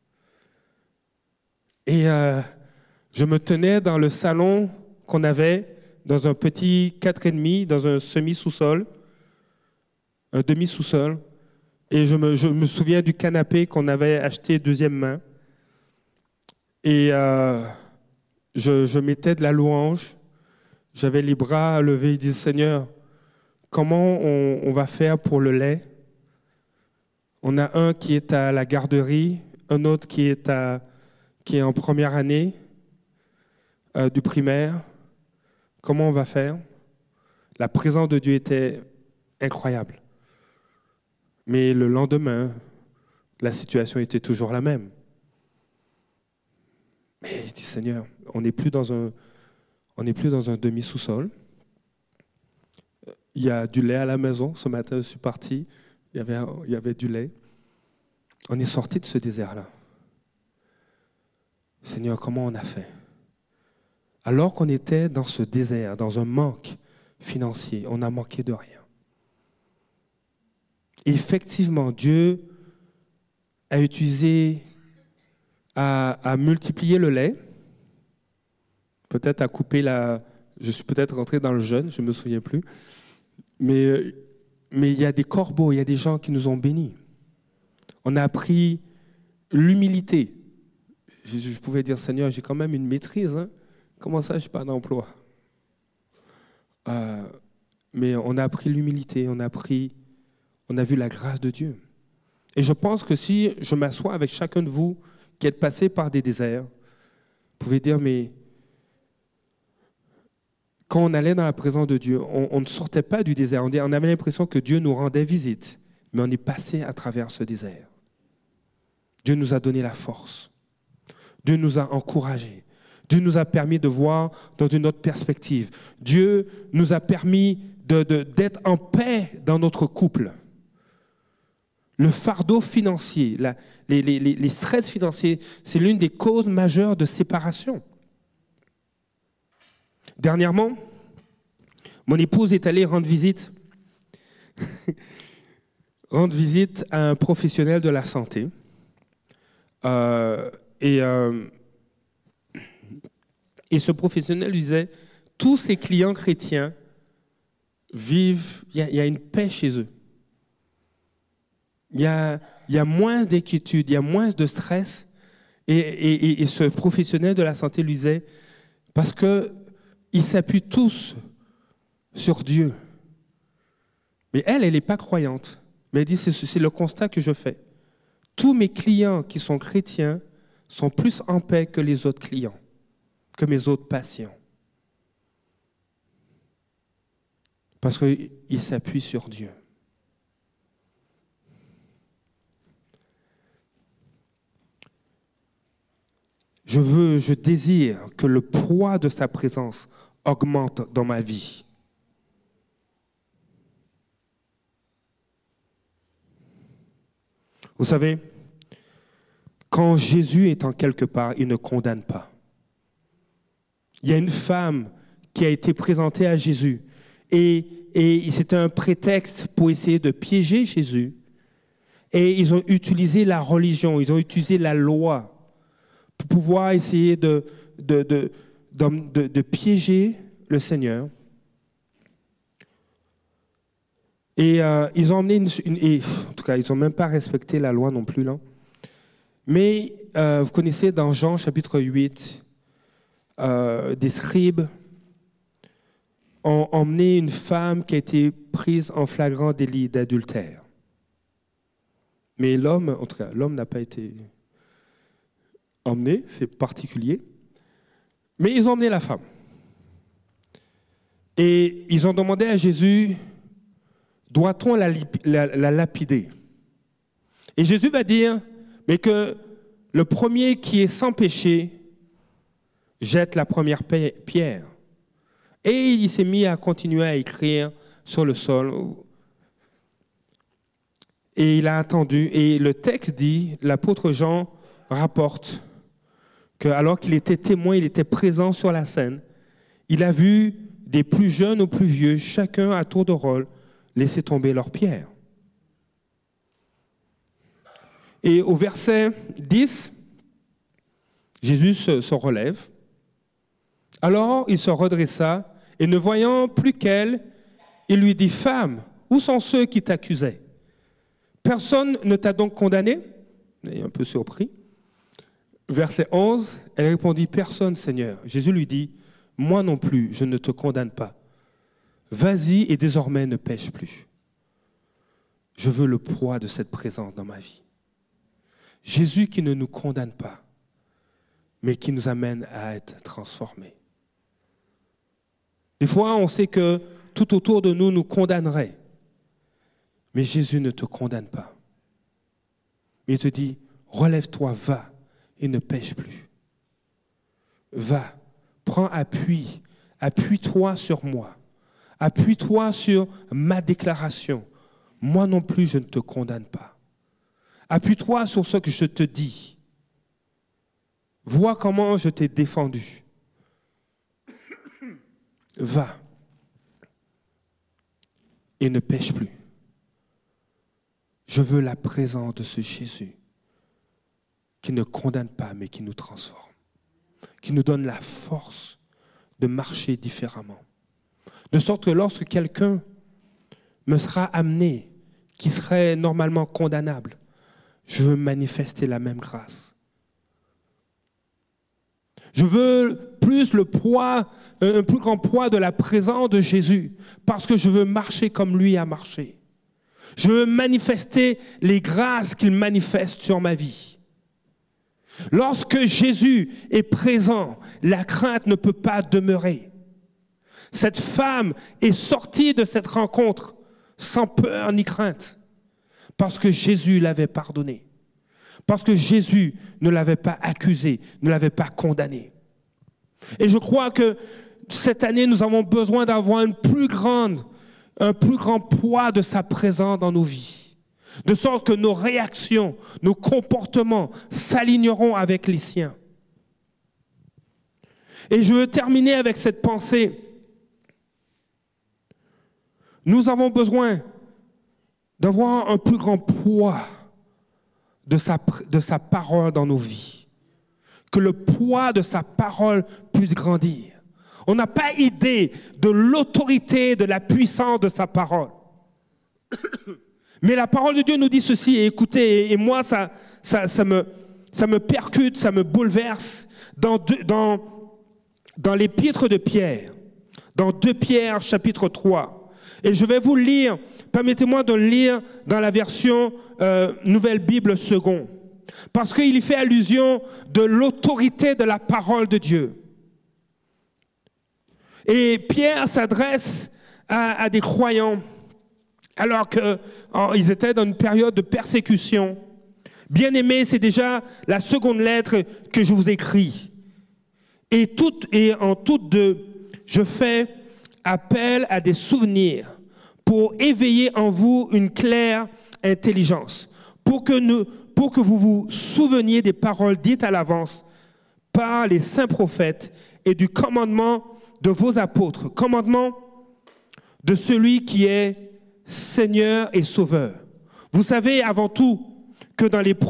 Et je me tenais dans le salon qu'on avait, dans un petit 4,5, dans un semi-sous-sol, un demi-sous-sol. Et je me souviens du canapé qu'on avait acheté deuxième main. Et je mettais de la louange. J'avais les bras levés. Je disais, Seigneur, comment on va faire pour le lait? On a un qui est à la garderie, un autre qui est en première année du primaire. Comment on va faire? La présence de Dieu était incroyable. Mais le lendemain, la situation était toujours la même. Mais je dis, Seigneur, on n'est plus dans un demi-sous-sol. Il y a du lait à la maison. Ce matin, je suis parti. Il y avait du lait. On est sorti de ce désert-là. Seigneur, comment on a fait? Alors qu'on était dans ce désert, dans un manque financier, on n'a manqué de rien. Effectivement, Dieu a utilisé, à multiplier le lait, peut-être à couper je suis peut-être rentré dans le jeûne, je ne me souviens plus, mais il y a des corbeaux, il y a des gens qui nous ont bénis. On a appris l'humilité. Je pouvais dire, Seigneur, j'ai quand même une maîtrise, hein? Comment ça, je n'ai pas d'emploi? Mais on a appris l'humilité, on a vu la grâce de Dieu. Et je pense que si je m'assois avec chacun de vous qui êtes passé par des déserts, vous pouvez dire, mais quand on allait dans la présence de Dieu, on ne sortait pas du désert. On avait l'impression que Dieu nous rendait visite, mais on est passé à travers ce désert. Dieu nous a donné la force. Dieu nous a encouragés. Dieu nous a permis de voir dans une autre perspective. Dieu nous a permis d'être en paix dans notre couple. Le fardeau financier, les stress financiers, c'est l'une des causes majeures de séparation. Dernièrement, mon épouse est allée rendre visite à un professionnel de la santé. Et ce professionnel lui disait, tous ses clients chrétiens vivent, il y a une paix chez eux. Il y a moins d'inquiétude, il y a moins de stress. Et ce professionnel de la santé lui disait, parce qu'ils s'appuient tous sur Dieu. Mais elle n'est pas croyante. Mais elle dit, c'est le constat que je fais. Tous mes clients qui sont chrétiens sont plus en paix que les autres clients, que mes autres patients. Parce qu'ils s'appuient sur Dieu. Je désire que le poids de sa présence augmente dans ma vie. Vous savez, quand Jésus est en quelque part, il ne condamne pas. Il y a une femme qui a été présentée à Jésus et c'était un prétexte pour essayer de piéger Jésus. Et ils ont utilisé la religion, ils ont utilisé la loi pour pouvoir essayer de piéger le Seigneur. Et ils ont emmené en tout cas, ils n'ont même pas respecté la loi non plus, là. Mais vous connaissez dans Jean chapitre 8, des scribes ont emmené une femme qui a été prise en flagrant délit d'adultère. Mais l'homme, en tout cas, l'homme n'a pas été emmené, c'est particulier. Mais ils ont emmené la femme. Et ils ont demandé à Jésus, doit-on la lapider? Et Jésus va dire, mais que le premier qui est sans péché jette la première pierre. Et il s'est mis à continuer à écrire sur le sol. Et il a attendu. Et le texte dit, l'apôtre Jean rapporte que alors qu'il était témoin, il était présent sur la scène, il a vu des plus jeunes aux plus vieux, chacun à tour de rôle, laisser tomber leurs pierres. Et au verset 10, Jésus se relève. Alors il se redressa et ne voyant plus qu'elle, il lui dit, « Femme, où sont ceux qui t'accusaient? Personne ne t'a donc condamné ?» Il est un peu surpris. Verset 11, elle répondit, « Personne, Seigneur. » Jésus lui dit, « Moi non plus, je ne te condamne pas. Vas-y et désormais ne pêche plus. Je veux le poids de cette présence dans ma vie. » Jésus qui ne nous condamne pas, mais qui nous amène à être transformés. Des fois, on sait que tout autour de nous nous condamnerait, mais Jésus ne te condamne pas. Il te dit, relève-toi, va et ne pêche plus. Va, prends appui, appuie-toi sur moi, appuie-toi sur ma déclaration. Moi non plus, je ne te condamne pas. Appuie-toi sur ce que je te dis. Vois comment je t'ai défendu. Va et ne pêche plus. Je veux la présence de ce Jésus qui ne condamne pas, mais qui nous transforme, qui nous donne la force de marcher différemment. De sorte que lorsque quelqu'un me sera amené, qui serait normalement condamnable, je veux manifester la même grâce. Je veux un plus grand poids de la présence de Jésus, parce que je veux marcher comme lui a marché. Je veux manifester les grâces qu'il manifeste sur ma vie. Lorsque Jésus est présent, la crainte ne peut pas demeurer. Cette femme est sortie de cette rencontre sans peur ni crainte, parce que Jésus l'avait pardonnée, parce que Jésus ne l'avait pas accusée, ne l'avait pas condamnée. Et je crois que cette année, nous avons besoin d'avoir un plus grand poids de sa présence dans nos vies, de sorte que nos réactions, nos comportements s'aligneront avec les siens. Et je veux terminer avec cette pensée. Nous avons besoin d'avoir un plus grand poids de sa parole dans nos vies. Que le poids de sa parole puisse grandir. On n'a pas idée de l'autorité, de la puissance de sa parole. Mais la parole de Dieu nous dit ceci, et écoutez, et moi ça me percute, ça me bouleverse dans l'épître de Pierre, dans 2 Pierre chapitre 3. Et je vais vous lire, permettez-moi de le lire dans la version Nouvelle Bible Second, parce qu'il y fait allusion de l'autorité de la parole de Dieu. Et Pierre s'adresse à des croyants alors qu'ils étaient dans une période de persécution. Bien-aimés, c'est déjà la seconde lettre que je vous écris. Et en toutes deux, je fais appel à des souvenirs pour éveiller en vous une claire intelligence, pour que vous vous souveniez des paroles dites à l'avance par les saints prophètes et du commandement de vos apôtres, commandement de celui qui est Seigneur et Sauveur. Vous savez avant tout que dans les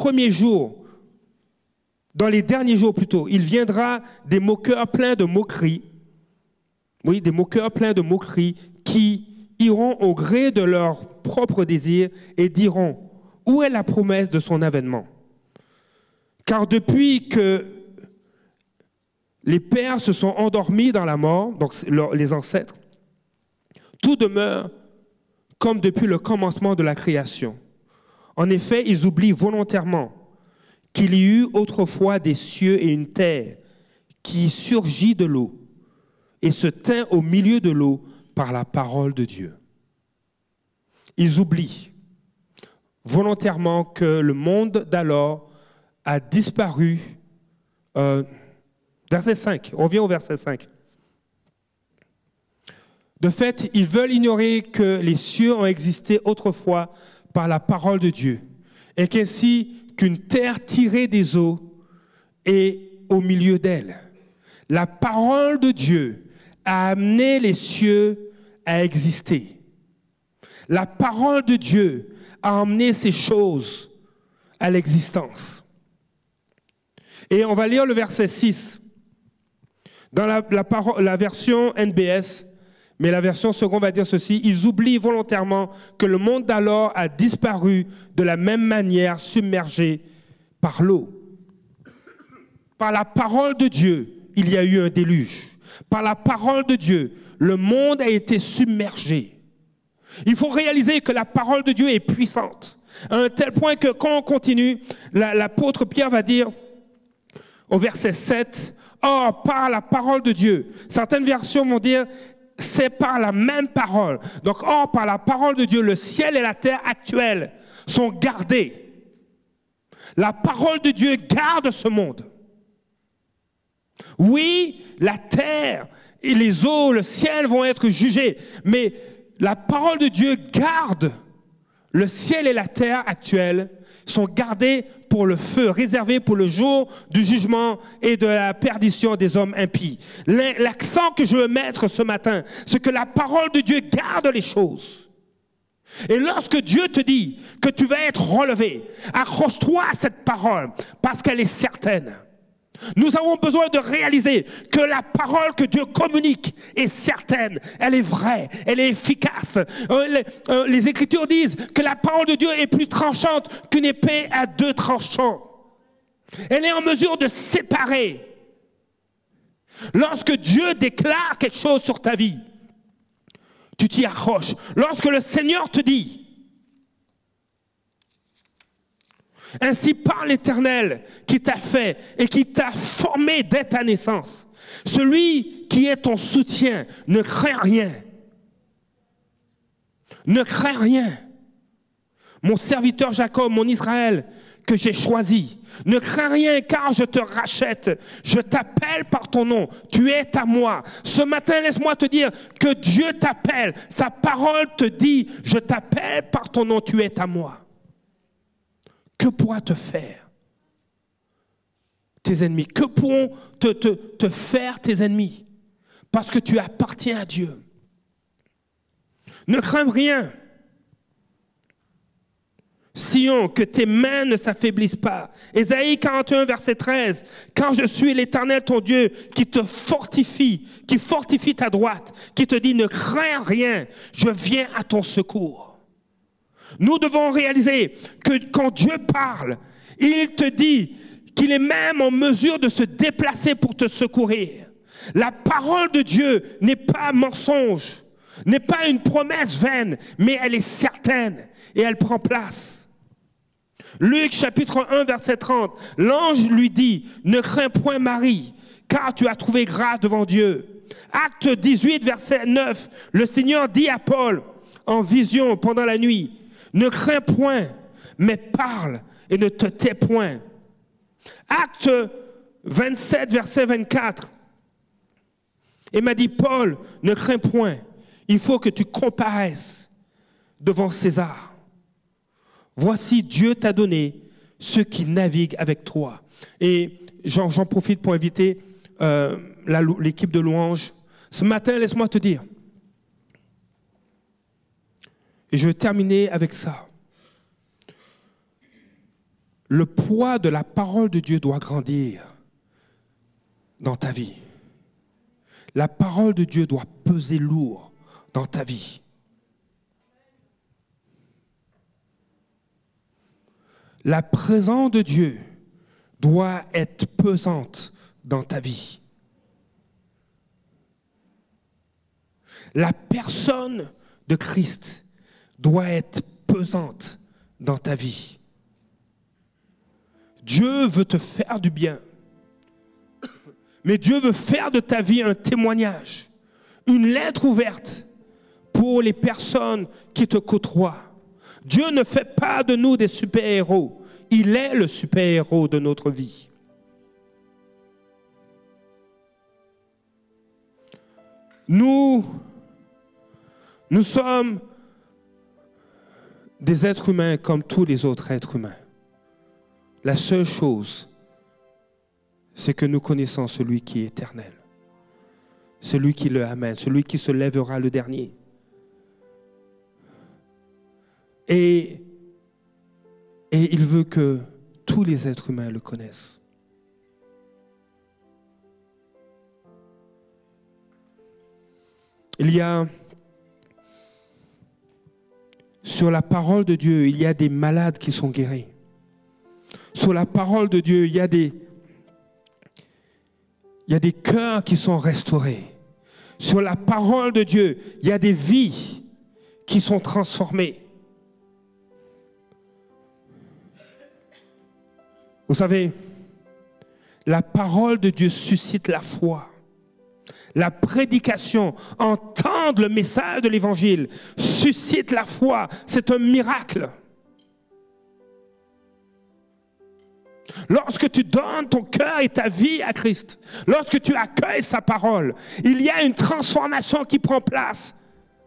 derniers jours plutôt, il viendra des moqueurs pleins de moqueries, oui, des moqueurs pleins de moqueries qui iront au gré de leurs propres désirs et diront, où est la promesse de son avènement? Car depuis que les pères se sont endormis dans la mort, donc les ancêtres, tout demeure comme depuis le commencement de la création. En effet, ils oublient volontairement qu'il y eut autrefois des cieux et une terre qui surgit de l'eau et se tint au milieu de l'eau par la parole de Dieu. Ils oublient volontairement que le monde d'alors a disparu. Verset 5, on revient au verset 5. De fait, ils veulent ignorer que les cieux ont existé autrefois par la parole de Dieu, et qu'ainsi qu'une terre tirée des eaux est au milieu d'elle. La parole de Dieu a amené les cieux à exister. La parole de Dieu a amené ces choses à l'existence. Et on va lire le verset 6. Dans la version NBS, mais la version seconde va dire ceci: ils oublient volontairement que le monde d'alors a disparu de la même manière, submergé par l'eau. Par la parole de Dieu, il y a eu un déluge. Par la parole de Dieu, le monde a été submergé. Il faut réaliser que la parole de Dieu est puissante, à un tel point que quand on continue, l'apôtre Pierre va dire au verset 7, « Or, par la parole de Dieu », certaines versions vont dire « c'est par la même parole ». Donc, or, par la parole de Dieu, le ciel et la terre actuels sont gardés. La parole de Dieu garde ce monde. Oui, la terre et les eaux, le ciel vont être jugés, mais la parole de Dieu garde le ciel et la terre actuels, sont gardés pour le feu, réservés pour le jour du jugement et de la perdition des hommes impies. L'accent que je veux mettre ce matin, c'est que la parole de Dieu garde les choses. Et lorsque Dieu te dit que tu vas être relevé, accroche-toi à cette parole parce qu'elle est certaine. Nous avons besoin de réaliser que la parole que Dieu communique est certaine, elle est vraie, elle est efficace. Les Écritures disent que la parole de Dieu est plus tranchante qu'une épée à deux tranchants. Elle est en mesure de séparer. Lorsque Dieu déclare quelque chose sur ta vie, tu t'y accroches. Lorsque le Seigneur te dit, ainsi parle l'Éternel qui t'a fait et qui t'a formé dès ta naissance. Celui qui est ton soutien, ne crains rien. Ne crains rien. Mon serviteur Jacob, mon Israël, que j'ai choisi. Ne crains rien car je te rachète. Je t'appelle par ton nom. Tu es à moi. Ce matin, laisse-moi te dire que Dieu t'appelle. Sa parole te dit, je t'appelle par ton nom. Tu es à moi. Que pourra te faire tes ennemis? Que pourront te faire tes ennemis? Parce que tu appartiens à Dieu. Ne crains rien. Sion, que tes mains ne s'affaiblissent pas. Ésaïe 41, verset 13. Quand je suis l'Éternel, ton Dieu, qui te fortifie, qui fortifie ta droite, qui te dit, ne crains rien, je viens à ton secours. Nous devons réaliser que quand Dieu parle, il te dit qu'il est même en mesure de se déplacer pour te secourir. La parole de Dieu n'est pas mensonge, n'est pas une promesse vaine, mais elle est certaine et elle prend place. Luc chapitre 1, verset 30, l'ange lui dit, ne crains point Marie, car tu as trouvé grâce devant Dieu. Acte 18, verset 9, le Seigneur dit à Paul en vision pendant la nuit, ne crains point, mais parle et ne te tais point. Acte 27, verset 24. Il m'a dit, Paul, ne crains point, il faut que tu comparaisses devant César. Voici, Dieu t'a donné ceux qui naviguent avec toi. Et j'en profite pour inviter l'équipe de louange. Ce matin, laisse-moi te dire, et je vais terminer avec ça. Le poids de la parole de Dieu doit grandir dans ta vie. La parole de Dieu doit peser lourd dans ta vie. La présence de Dieu doit être pesante dans ta vie. La personne de Christ doit être pesante dans ta vie. Dieu veut te faire du bien. Mais Dieu veut faire de ta vie un témoignage, une lettre ouverte pour les personnes qui te côtoient. Dieu ne fait pas de nous des super-héros. Il est le super-héros de notre vie. Nous sommes des êtres humains comme tous les autres êtres humains. La seule chose, c'est que nous connaissons celui qui est éternel, celui qui le amène, celui qui se lèvera le dernier. Et il veut que tous les êtres humains le connaissent. Il y a, sur la parole de Dieu, il y a des malades qui sont guéris. Sur la parole de Dieu, il y a des cœurs qui sont restaurés. Sur la parole de Dieu, il y a des vies qui sont transformées. Vous savez, la parole de Dieu suscite la foi. La prédication, entendre le message de l'Évangile, suscite la foi. C'est un miracle. Lorsque tu donnes ton cœur et ta vie à Christ, lorsque tu accueilles sa parole, il y a une transformation qui prend place.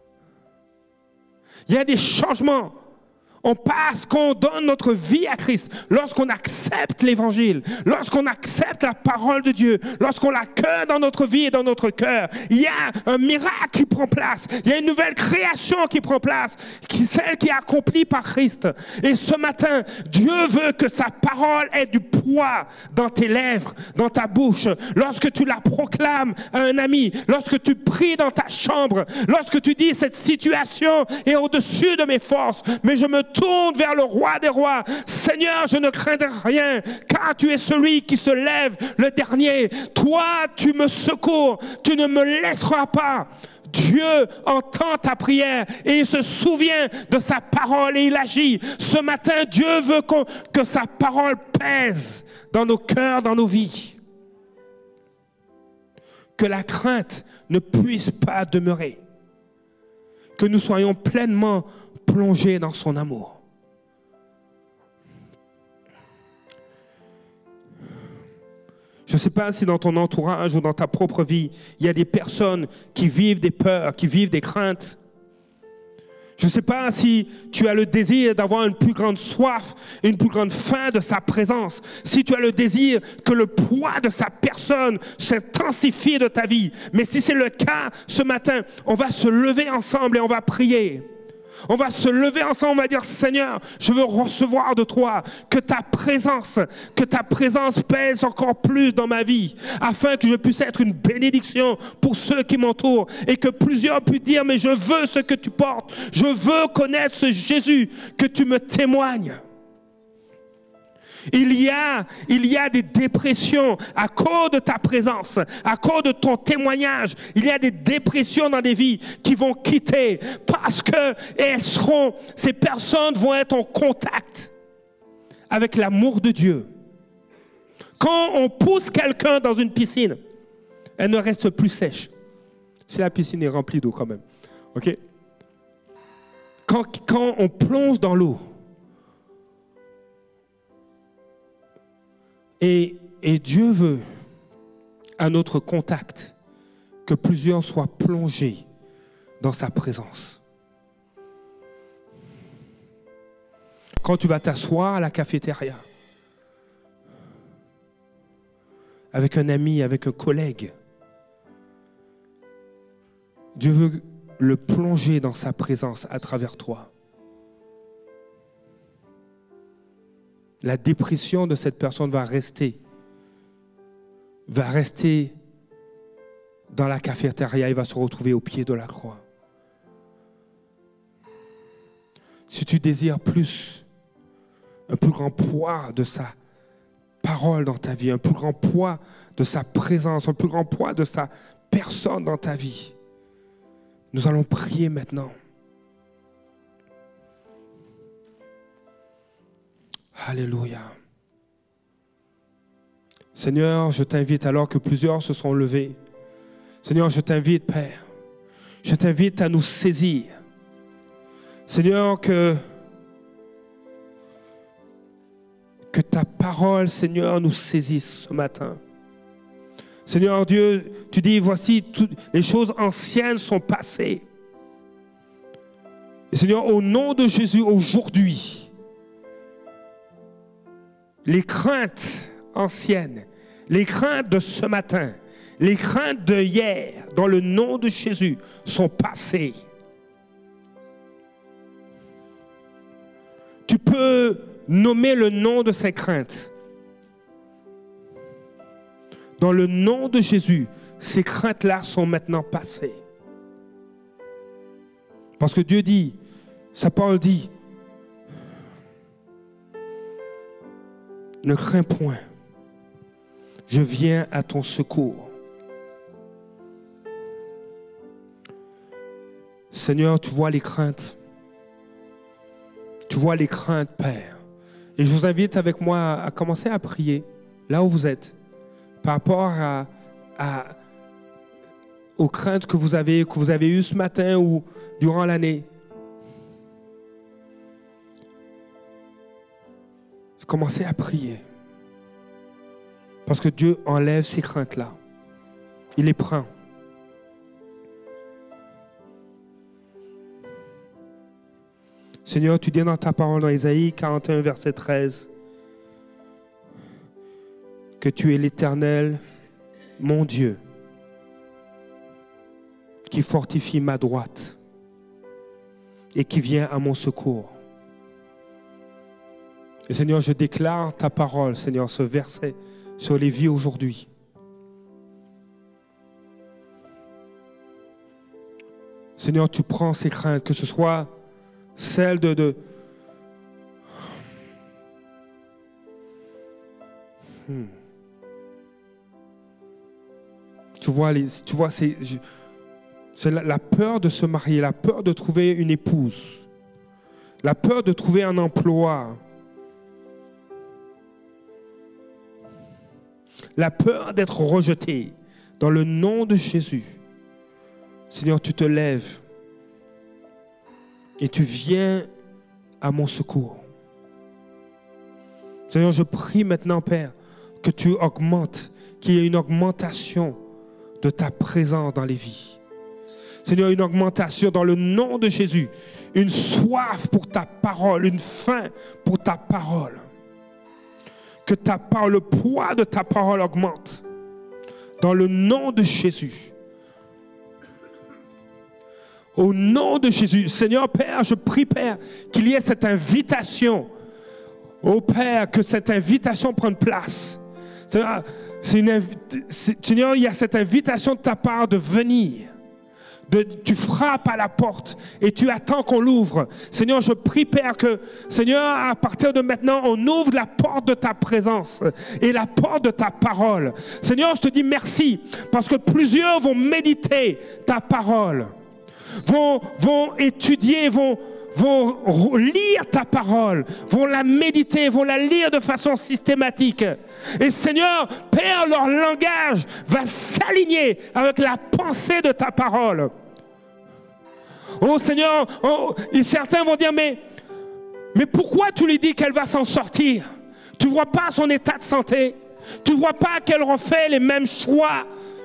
Il y a des changements. On passe, quand on donne notre vie à Christ, lorsqu'on accepte l'Évangile, lorsqu'on accepte la parole de Dieu, lorsqu'on l'accueille dans notre vie et dans notre cœur, il y a un miracle qui prend place, il y a une nouvelle création qui prend place, celle qui est accomplie par Christ. Et ce matin, Dieu veut que sa parole ait du poids dans tes lèvres, dans ta bouche, lorsque tu la proclames à un ami, lorsque tu pries dans ta chambre, lorsque tu dis cette situation est au-dessus de mes forces, mais je me tourne vers le roi des rois. Seigneur, je ne craindrai rien, car tu es celui qui se lève le dernier. Toi, tu me secours, tu ne me laisseras pas. Dieu entend ta prière et il se souvient de sa parole et il agit. Ce matin, Dieu veut que sa parole pèse dans nos cœurs, dans nos vies. Que la crainte ne puisse pas demeurer. Que nous soyons pleinement plongés dans son amour. Je ne sais pas si dans ton entourage ou dans ta propre vie, il y a des personnes qui vivent des peurs, qui vivent des craintes. Je ne sais pas si tu as le désir d'avoir une plus grande soif, une plus grande faim de sa présence. Si tu as le désir que le poids de sa personne s'intensifie de ta vie. Mais si c'est le cas, ce matin, on va se lever ensemble et on va prier. On va se lever ensemble, on va dire, Seigneur, je veux recevoir de toi que ta présence pèse encore plus dans ma vie, afin que je puisse être une bénédiction pour ceux qui m'entourent et que plusieurs puissent dire, mais je veux ce que tu portes, je veux connaître ce Jésus que tu me témoignes. Il y a des dépressions à cause de ta présence, à cause de ton témoignage. Il y a des dépressions dans des vies qui vont quitter parce que ces personnes vont être en contact avec l'amour de Dieu. Quand on pousse quelqu'un dans une piscine, elle ne reste plus sèche. Si la piscine est remplie d'eau quand même. OK? Quand on plonge dans l'eau, et Dieu veut, à notre contact, que plusieurs soient plongés dans sa présence. Quand tu vas t'asseoir à la cafétéria, avec un ami, avec un collègue, Dieu veut le plonger dans sa présence à travers toi. La dépression de cette personne va rester dans la cafétéria et va se retrouver au pied de la croix. Si tu désires plus un plus grand poids de sa parole dans ta vie, un plus grand poids de sa présence, un plus grand poids de sa personne dans ta vie. Nous allons prier maintenant. Alléluia. Seigneur, je t'invite alors que plusieurs se sont levés. Seigneur, je t'invite, Père. Je t'invite à nous saisir. Seigneur, que ta parole, Seigneur, nous saisisse ce matin. Seigneur Dieu, tu dis, voici, toutes les choses anciennes sont passées. Et Seigneur, au nom de Jésus, aujourd'hui, les craintes anciennes, les craintes de ce matin, les craintes de hier, dans le nom de Jésus, sont passées. Tu peux nommer le nom de ces craintes. Dans le nom de Jésus, ces craintes-là sont maintenant passées. Parce que Dieu dit, sa parole dit, ne crains point, je viens à ton secours. Seigneur, tu vois les craintes. Tu vois les craintes, Père. Et je vous invite avec moi à commencer à prier, là où vous êtes, par rapport aux craintes que vous avez eues ce matin ou durant l'année. Commencez à prier. Parce que Dieu enlève ces craintes-là. Il les prend. Seigneur, tu dis dans ta parole dans Ésaïe 41, verset 13, que tu es l'Éternel, mon Dieu, qui fortifie ma droite et qui vient à mon secours. Et Seigneur, je déclare ta parole, Seigneur, ce verset sur les vies aujourd'hui. Seigneur, tu prends ces craintes, que ce soit celles Tu vois, c'est la peur de se marier, la peur de trouver une épouse, la peur de trouver un emploi, la peur d'être rejeté. Dans le nom de Jésus, Seigneur, tu te lèves et tu viens à mon secours. Seigneur, je prie maintenant, Père, que tu augmentes, qu'il y ait une augmentation de ta présence dans les vies. Seigneur, une augmentation dans le nom de Jésus, une soif pour ta parole, une faim pour ta parole. Que ta parole, le poids de ta parole augmente. Dans le nom de Jésus. Au nom de Jésus. Seigneur Père, je prie, Père, qu'il y ait cette invitation. Oh Père, que cette invitation prenne place. Seigneur, il y a cette invitation de ta part de venir. Tu frappes à la porte et tu attends qu'on l'ouvre. Seigneur, je prie, Père, que, Seigneur, à partir de maintenant, on ouvre la porte de ta présence et la porte de ta parole. Seigneur, je te dis merci parce que plusieurs vont méditer ta parole, vont étudier, vont lire ta parole, vont la méditer, vont la lire de façon systématique. Et Seigneur, Père, leur langage va s'aligner avec la pensée de ta parole. Oh Seigneur, et certains vont dire, mais pourquoi tu lui dis qu'elle va s'en sortir? Tu ne vois pas son état de santé? Tu ne vois pas qu'elle refait les mêmes choix?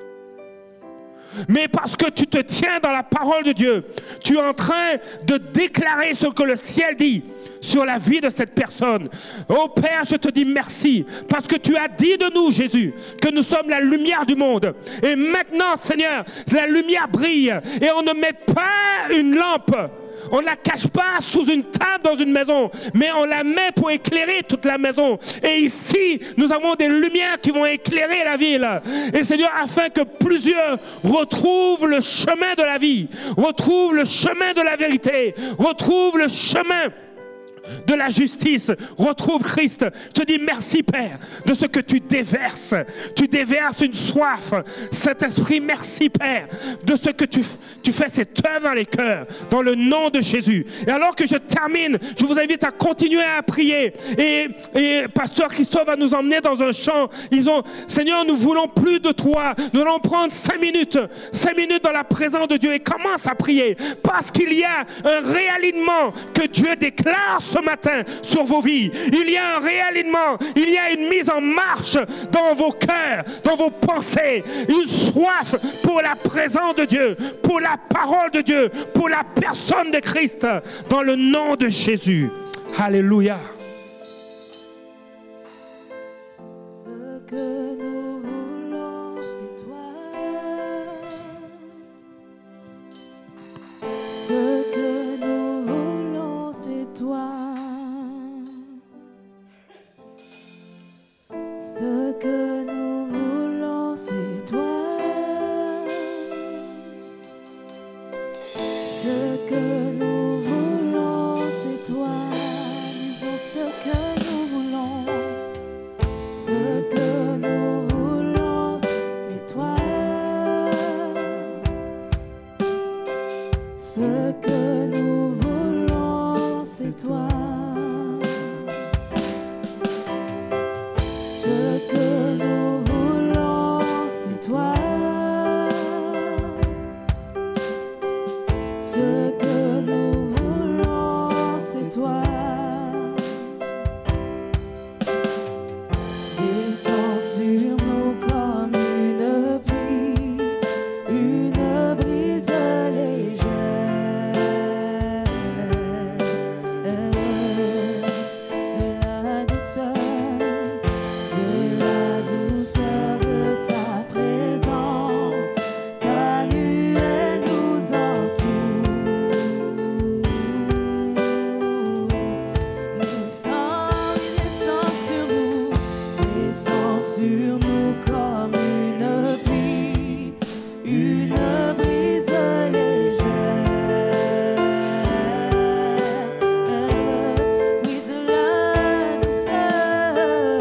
Mais parce que tu te tiens dans la parole de Dieu, tu es en train de déclarer ce que le ciel dit sur la vie de cette personne. Oh Père, je te dis merci parce que tu as dit de nous, Jésus, que nous sommes la lumière du monde. Et maintenant, Seigneur, la lumière brille et on ne met pas une lampe. On ne la cache pas sous une table dans une maison, mais on la met pour éclairer toute la maison. Et ici, nous avons des lumières qui vont éclairer la ville. Et Seigneur, afin que plusieurs retrouvent le chemin de la vie, retrouvent le chemin de la vérité, retrouvent le chemin de la justice retrouve Christ. Je te dis merci, Père, de ce que tu déverses. Tu déverses une soif. Saint-Esprit, merci, Père, de ce que tu fais cette œuvre dans les cœurs, dans le nom de Jésus. Et alors que je termine, je vous invite à continuer à prier. Et Pasteur Christophe va nous emmener dans un chant. Ils ont, Seigneur, nous voulons plus de toi. Nous allons prendre 5 minutes dans la présence de Dieu et commence à prier. Parce qu'il y a un réalignement que Dieu déclare ce matin sur vos vies. Il y a un réalignement, il y a une mise en marche dans vos cœurs, dans vos pensées, une soif pour la présence de Dieu, pour la parole de Dieu, pour la personne de Christ, dans le nom de Jésus. Alléluia. Ce que nous voulons, c'est toi. Ce que nous voulons, c'est toi. Ce que nous voulons, c'est toi. Ce que nous voulons, c'est toi. Disons ce que nous voulons. Ce que nous voulons, c'est toi. Ce que nous voulons, c'est toi. Ce que nous voulons, c'est toi. Ce que nous voulons, c'est toi. Descends sur nous comme une pluie, une brise légère. De la douceur de ta présence, ta nuée nous entoure. Descends sur nous comme une pluie, une brise légère. Oui, de la douceur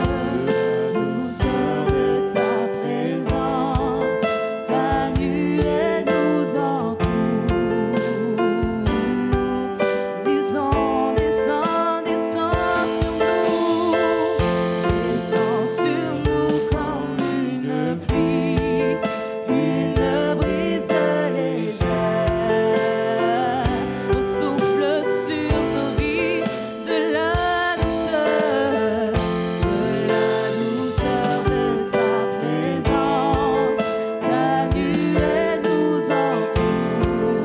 de ta présence, ta nuée nous entoure. Disons, descends sur nous. Descends sur nous comme une pluie, une brise légère. Au souffle sur nos vies de la douceur de ta présence, ta nuée nous entoure.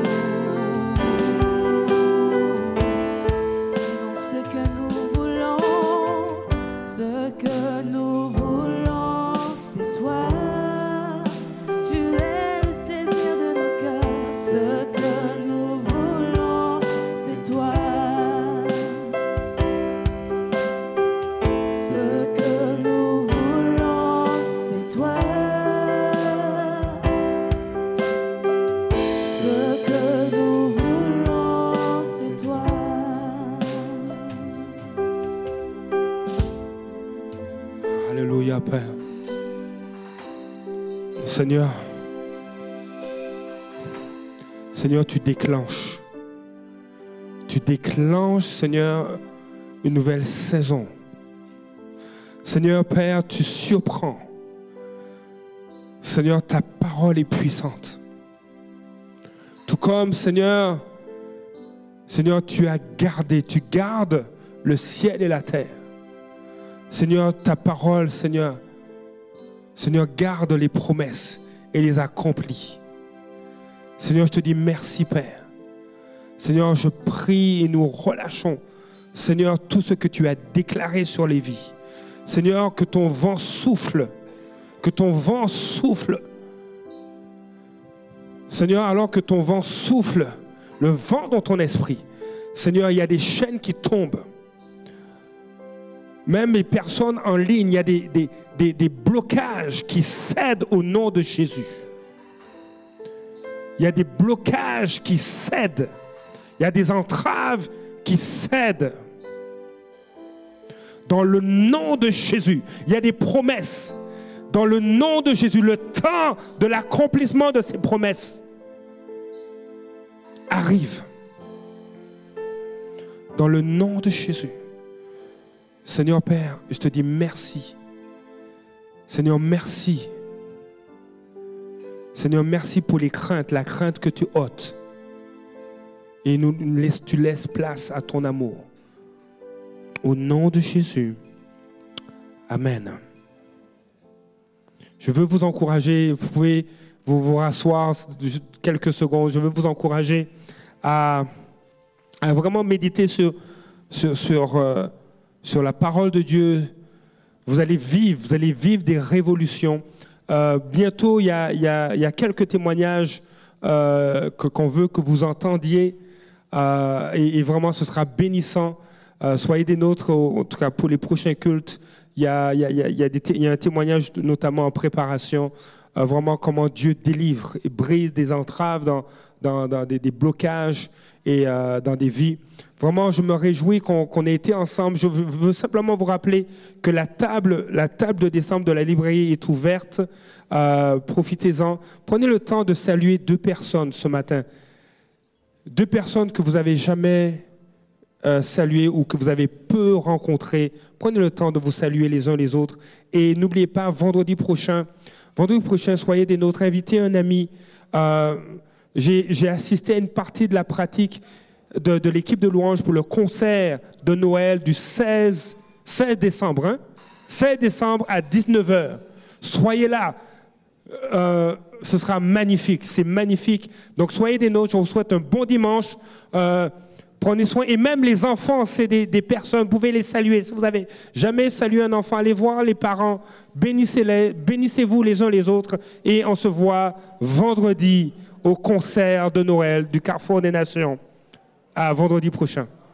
Disons ce que nous voulons, ce que nous voulons, c'est toi. Tu es le désir de nos cœurs. Ce que nous voulons, c'est toi. Ce que nous voulons, c'est toi. Ce que nous voulons, c'est toi. Alléluia, Père. Seigneur, tu déclenches, Seigneur, une nouvelle saison. Seigneur, Père, tu surprends. Seigneur, ta parole est puissante. Tout comme, Seigneur, tu gardes le ciel et la terre. Seigneur, ta parole, Seigneur, garde les promesses et les accomplit. Seigneur, je te dis merci, Père. Seigneur, je prie et nous relâchons, Seigneur, tout ce que tu as déclaré sur les vies. Seigneur, que ton vent souffle, Seigneur, alors que ton vent souffle, le vent dans ton esprit, Seigneur, il y a des chaînes qui tombent. Même les personnes en ligne, il y a des blocages qui cèdent au nom de Jésus. Il y a des blocages qui cèdent. Il y a des entraves qui cèdent. Dans le nom de Jésus, il y a des promesses. Dans le nom de Jésus, le temps de l'accomplissement de ces promesses arrive. Dans le nom de Jésus. Seigneur Père, je te dis merci. Seigneur, merci. Seigneur, merci pour les craintes, la crainte que tu ôtes. Et tu laisses place à ton amour. Au nom de Jésus. Amen. Je veux vous encourager, vous pouvez vous rasseoir quelques secondes. Je veux vous encourager à vraiment méditer sur la parole de Dieu. Vous allez vivre des révolutions. Bientôt, il y a quelques témoignages qu'on veut que vous entendiez. Et vraiment, ce sera bénissant. Soyez des nôtres, en tout cas pour les prochains cultes. Il y a un témoignage notamment en préparation. Vraiment comment Dieu délivre et brise des entraves dans des blocages et dans des vies. Vraiment, je me réjouis qu'on ait été ensemble. Je veux simplement vous rappeler que la table de décembre de la librairie est ouverte. Profitez-en. Prenez le temps de saluer 2 personnes ce matin. 2 personnes que vous n'avez jamais saluées ou que vous avez peu rencontrées. Prenez le temps de vous saluer les uns les autres. Et n'oubliez pas, vendredi prochain, soyez des nôtres. Invitez un ami. J'ai assisté à une partie de la pratique de l'équipe de louange pour le concert de Noël du 16 décembre. Hein? 16 décembre à 19h. Soyez là. Ce sera magnifique. C'est magnifique. Donc, soyez des nôtres. Je vous souhaite un bon dimanche. Prenez soin. Et même les enfants, c'est des personnes. Vous pouvez les saluer. Si vous n'avez jamais salué un enfant, allez voir les parents. Bénissez-les. Bénissez-vous les uns les autres. Et on se voit vendredi au concert de Noël du Carrefour des Nations. À vendredi prochain.